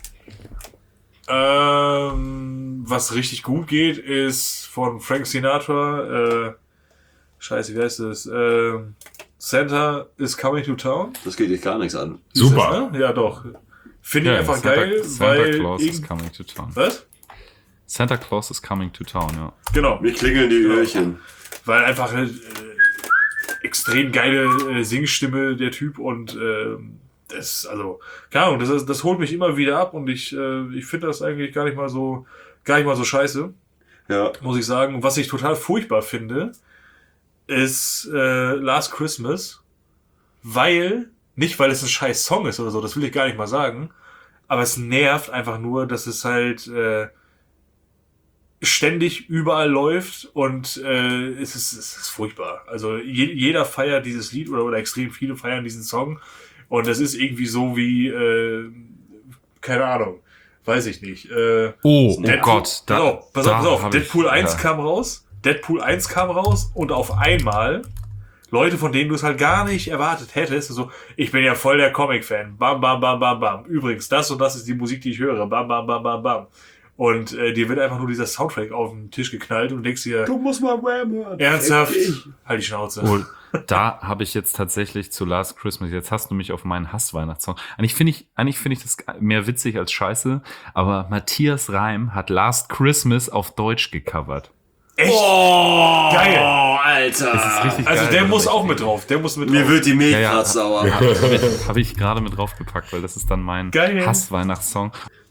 Was richtig gut geht, ist von Frank Sinatra, scheiße, wie heißt das? Santa is Coming to Town. Das geht dich gar nichts an. Super. Das, ne? Ja, doch. Finde ich einfach geil, Santa weil... Claus is coming to town. Was? Santa Claus is coming to town, ja. Genau. Mir klingeln die Öhrchen. Weil einfach extrem geile Singstimme der Typ und das, also, keine Ahnung, das holt mich immer wieder ab und ich finde das eigentlich gar nicht mal so scheiße, Ja. muss ich sagen. Was ich total furchtbar finde, ist Last Christmas, nicht weil es ein scheiß Song ist oder so, das will ich gar nicht mal sagen, aber es nervt einfach nur, dass es halt ständig überall läuft und es ist furchtbar. Also jeder feiert dieses Lied oder extrem viele feiern diesen Song und das ist irgendwie so wie keine Ahnung, weiß ich nicht. Oh Deadpool, Gott. Pass auf, Deadpool 1 ja. kam raus. Deadpool 1 kam raus und auf einmal Leute, von denen du es halt gar nicht erwartet hättest, so, ich bin ja voll der Comic-Fan. Bam, bam, bam, bam, bam. Übrigens, das und das ist die Musik, die ich höre. Bam, bam, bam, bam, bam. Und dir wird einfach nur dieser Soundtrack auf den Tisch geknallt und denkst dir, Du musst mal Wham hören. ernsthaft, halt die Schnauze. Oh, da habe ich jetzt tatsächlich zu Last Christmas, jetzt hast du mich auf meinen Hass-Weihnachtssong. Eigentlich finde ich das mehr witzig als scheiße, aber Matthias Reim hat Last Christmas auf Deutsch gecovert. Echt? Oh, Geil. Alter. Das ist richtig Also geil. der muss auch mit drauf. Der muss mit Mir drauf. wird die Milch Ja, ja. grad sauer. Habe ich gerade mit draufgepackt, weil das ist dann mein Geil. Hass-Weihnachtssong.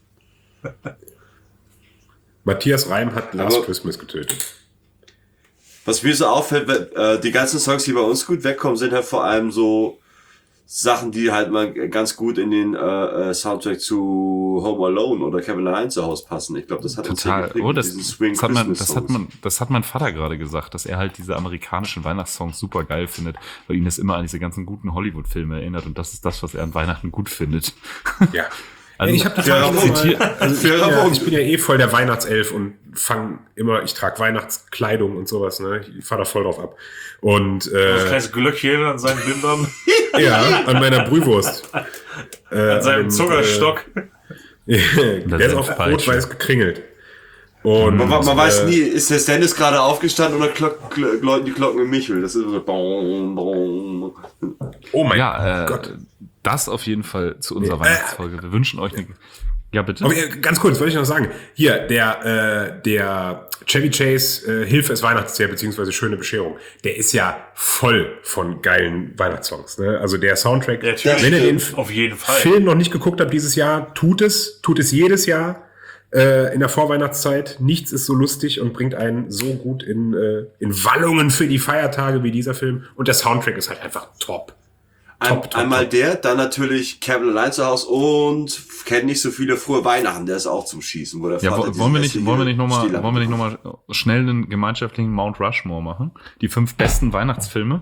Matthias Reim hat Last Aber- Christmas getötet. Was mir so auffällt, die ganzen Songs, die bei uns gut wegkommen, sind halt vor allem so Sachen, die halt mal ganz gut in den Soundtrack zu Home Alone oder Kevin allein zu Hause passen. Ich glaube, das hat uns sehr Total. geprägt Oh, mit das diesen Swing hat Christmas-Songs. das hat mein Vater gerade gesagt, dass er halt diese amerikanischen Weihnachtssongs super geil findet, weil ihn das immer an diese ganzen guten Hollywood-Filme erinnert und das ist das, was er an Weihnachten gut findet. Ja. Also, Ich habe Ja, ich bin ja eh voll der Weihnachtself und ich trage Weihnachtskleidung und sowas, ne? Ich fahre da voll drauf ab. Und Das kleine Glöckchen an seinen Bindern, ja, an meiner Brühwurst. an seinem Zuckerstock. Der ist auch Peitsche. rot-weiß gekringelt. Und Man weiß nie, ist der Stennis gerade aufgestanden oder läuten die Glocken im Michel? Das ist so bong, bong. oh mein ja, Gott. das auf jeden Fall zu unserer Weihnachtsfolge. Wir wünschen euch eine... Ja, bitte. Aber ganz kurz, wollte ich noch sagen. Hier, der Chevy Chase Hilfe ist Weihnachtstier, beziehungsweise Schöne Bescherung. Der ist ja voll von geilen Weihnachtssongs. Ne? Also der Soundtrack, Ja, natürlich. wenn ihr den Auf jeden Fall. Film noch nicht geguckt habt dieses Jahr, tut es jedes Jahr in der Vorweihnachtszeit. Nichts ist so lustig und bringt einen so gut in Wallungen für die Feiertage wie dieser Film. Und der Soundtrack ist halt einfach top. Einmal dann natürlich Kevin allein zu Hause und kennt nicht so viele frohe Weihnachten, der ist auch zum Schießen. Wo der Ja, Vater wollen wir diese nicht Stehlampe noch mal schnell einen gemeinschaftlichen Mount Rushmore machen? Die 5 besten Weihnachtsfilme?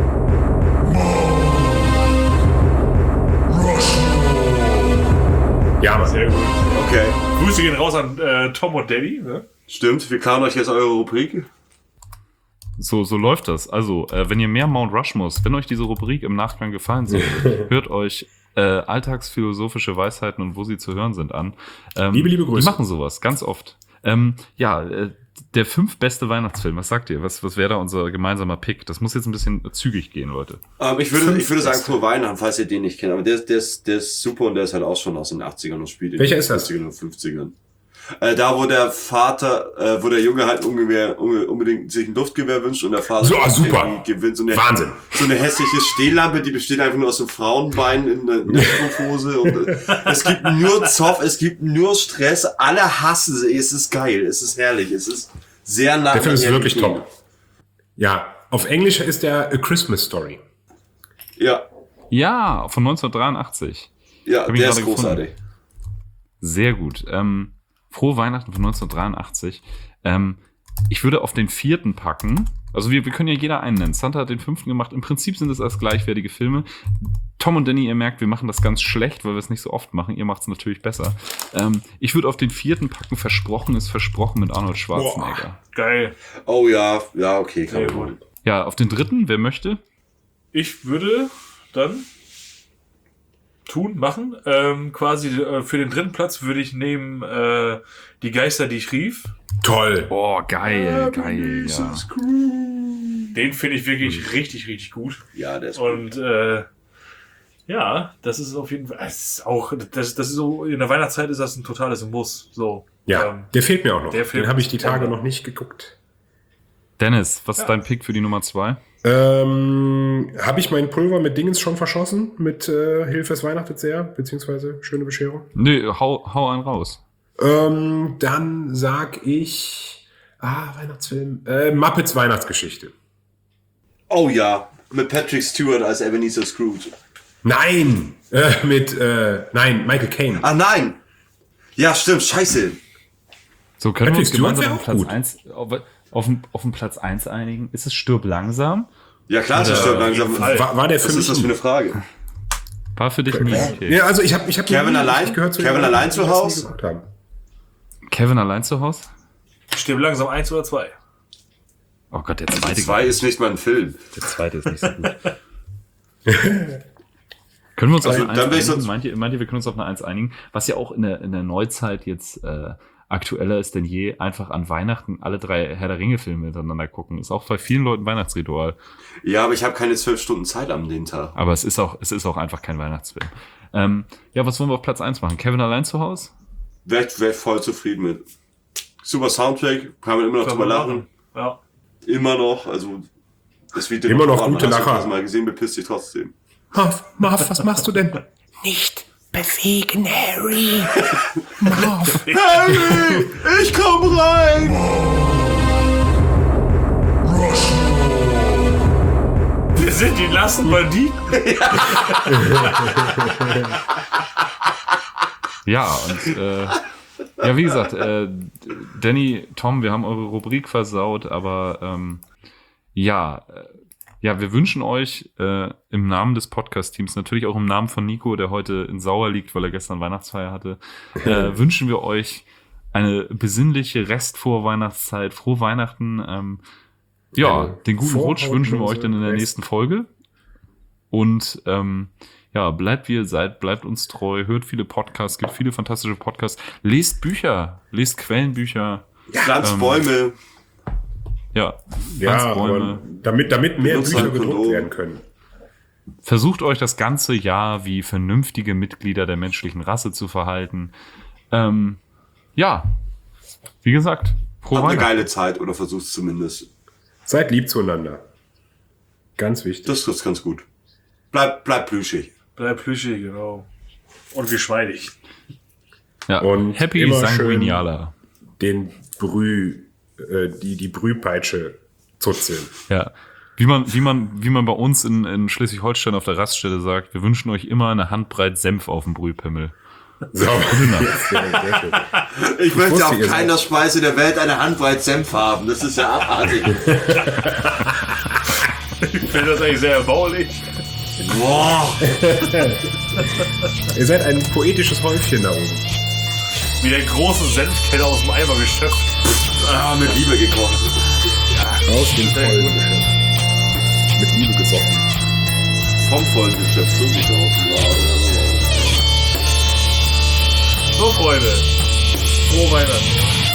Ja, Mann. Sehr gut. Okay, Grüße gehen raus an Tom und Debbie. Ne? stimmt. Wir klauen euch jetzt eure Rubrik. So läuft das. Also, wenn ihr mehr Mount Rushmores, wenn euch diese Rubrik im Nachgang gefallen sollte, hört euch alltagsphilosophische Weisheiten und wo sie zu hören sind an. Liebe Grüße. Die machen sowas, ganz oft. Der 5 beste Weihnachtsfilm, was sagt ihr? Was wäre da unser gemeinsamer Pick? Das muss jetzt ein bisschen zügig gehen, Leute. Ich würde sagen, Frohe Weihnachten, falls ihr den nicht kennt. Aber der ist super und der ist halt auch schon aus den 80ern und spielt in Welcher den ist das? 50ern und 50ern. Da, wo der Vater, wo der Junge halt unbedingt sich ein Luftgewehr wünscht und der Vater super. gewinnt so eine, Wahnsinn. So eine hässliche Stehlampe, die besteht einfach nur aus einem Frauenbein in der Strumpfhose und es gibt nur Zoff, es gibt nur Stress, alle hassen sie, es ist geil, es ist herrlich, es ist sehr nah. Der Film ist wirklich top. Ja, auf Englisch ist der A Christmas Story. Ja, Von 1983. ja, Hab ich der gerade ist großartig. Sehr gut. Frohe Weihnachten von 1983. Ich würde auf den 4. packen. Also wir können ja jeder einen nennen. Santa hat den 5. gemacht. Im Prinzip sind es als gleichwertige Filme. Tom und Danny, ihr merkt, wir machen das ganz schlecht, weil wir es nicht so oft machen. Ihr macht es natürlich besser. Ich würde auf den 4. packen. Versprochen ist Versprochen mit Arnold Schwarzenegger. Geil. Oh ja, okay, kann Sehr man. gut. Ja, auf den 3. Wer möchte? Ich würde dann machen. Quasi für den 3. Platz würde ich nehmen Die Geister, die ich rief. Toll. Oh, geil, ja. Den finde ich wirklich richtig, richtig gut. Ja, der ist gut. Und ja, das ist auf jeden Fall, das ist auch, das ist so, in der Weihnachtszeit ist das ein totales Muss. So, Ja, der fehlt mir auch noch. der Film Den habe ich die ist Tage toll. noch nicht geguckt. Dennis, was ist dein Pick für die Nummer 2? Habe ich mein Pulver mit Dingens schon verschossen? Mit Hilfe es weihnachtet sehr, beziehungsweise schöne Bescherung? Nee, hau einen raus. Dann sag ich Weihnachtsfilm. Muppets Weihnachtsgeschichte. Oh ja, mit Patrick Stewart als Ebenezer Scrooge. Nein! Michael Caine. Ah nein! Ja, stimmt, scheiße. So, können wir uns Patrick Stewart gemeinsam wär auf auch Platz gut. 1 auf den Platz 1 einigen? Ist es Stirb langsam? Ja klar, das stimmt langsam. Fall. War der für Was mich ist das für eine Frage? War für dich nie okay. Ja, also ich hab Kevin allein? gehört Kevin allein zu Haus? Kevin allein zu Hause? Stirb langsam 1 oder 2. Oh Gott, der zweite. 2 ist nicht mal ein Film. Der zweite ist nicht so gut. Können wir uns auf Also, eine dann 1 will ich einigen? sonst- Meint ihr, wir können uns auf eine 1 einigen? Was ja auch in der Neuzeit jetzt aktueller ist denn je, einfach an Weihnachten alle 3 Herr der Ringe-Filme miteinander gucken. Ist auch bei vielen Leuten Weihnachtsritual. Ja, aber ich habe keine 12 Stunden Zeit am den Tag. Aber es ist auch einfach kein Weihnachtsfilm. Was wollen wir auf Platz 1 machen? Kevin allein zu Hause? Wär voll zufrieden mit. Super Soundtrack, kann man immer noch drüber lachen. Ja. Immer noch, also das wird Immer noch gute Lacher. Hast du mal gesehen, bepisst dich trotzdem. Marv, was machst du denn? Nicht bewegen, Harry. Marv. Harry, ich komm rein! Wir sind die nassen Banditen. Ja, und wie gesagt, Danny, Tom, wir haben eure Rubrik versaut, aber wir wünschen euch im Namen des Podcast-Teams, natürlich auch im Namen von Nico, der heute in Sauer liegt, weil er gestern Weihnachtsfeier hatte, wünschen wir euch eine besinnliche Restvorweihnachtszeit, frohe Weihnachten. Den guten Rutsch wünschen wir euch dann in der nächsten Folge. Und bleibt wie ihr seid, bleibt uns treu, hört viele Podcasts, gibt viele fantastische Podcasts, lest Bücher, lest Quellenbücher. Pflanzt Bäume. Ja, Pflanzbäume. aber damit mehr Benutzt Bücher ein gedruckt Kondom. werden können. Versucht euch das ganze Jahr wie vernünftige Mitglieder der menschlichen Rasse zu verhalten. Wie gesagt, frohe Habt eine Weihnachten. geile Zeit oder versucht's zumindest. Seid lieb zueinander. Ganz wichtig. Das ist ganz gut. Bleib plüschig. Bleib plüschig, genau. Und geschmeidig. Ja, Und Happy immer Sanguiniala. Den die Brühpeitsche zuzeln. Ja. Wie man bei uns in Schleswig-Holstein auf der Raststelle sagt, wir wünschen euch immer eine Handbreit Senf auf dem Brühpimmel. So. Sehr schön. Ich möchte wusste, auf ihr keiner Speise der Welt eine Handbreit Senf haben. Das ist ja abartig. Ich finde das eigentlich sehr erbaulich. Boah. Ihr seid ein poetisches Häufchen da oben. Wie der große Senfkeller aus dem Eimer geschöpft. Mit Liebe gekocht. Ja, Aus dem vollen Geschäft. Mit Liebe gesoffen. Vom vollen Geschäft zugekauft. So, Freunde. Frohe Weihnachten.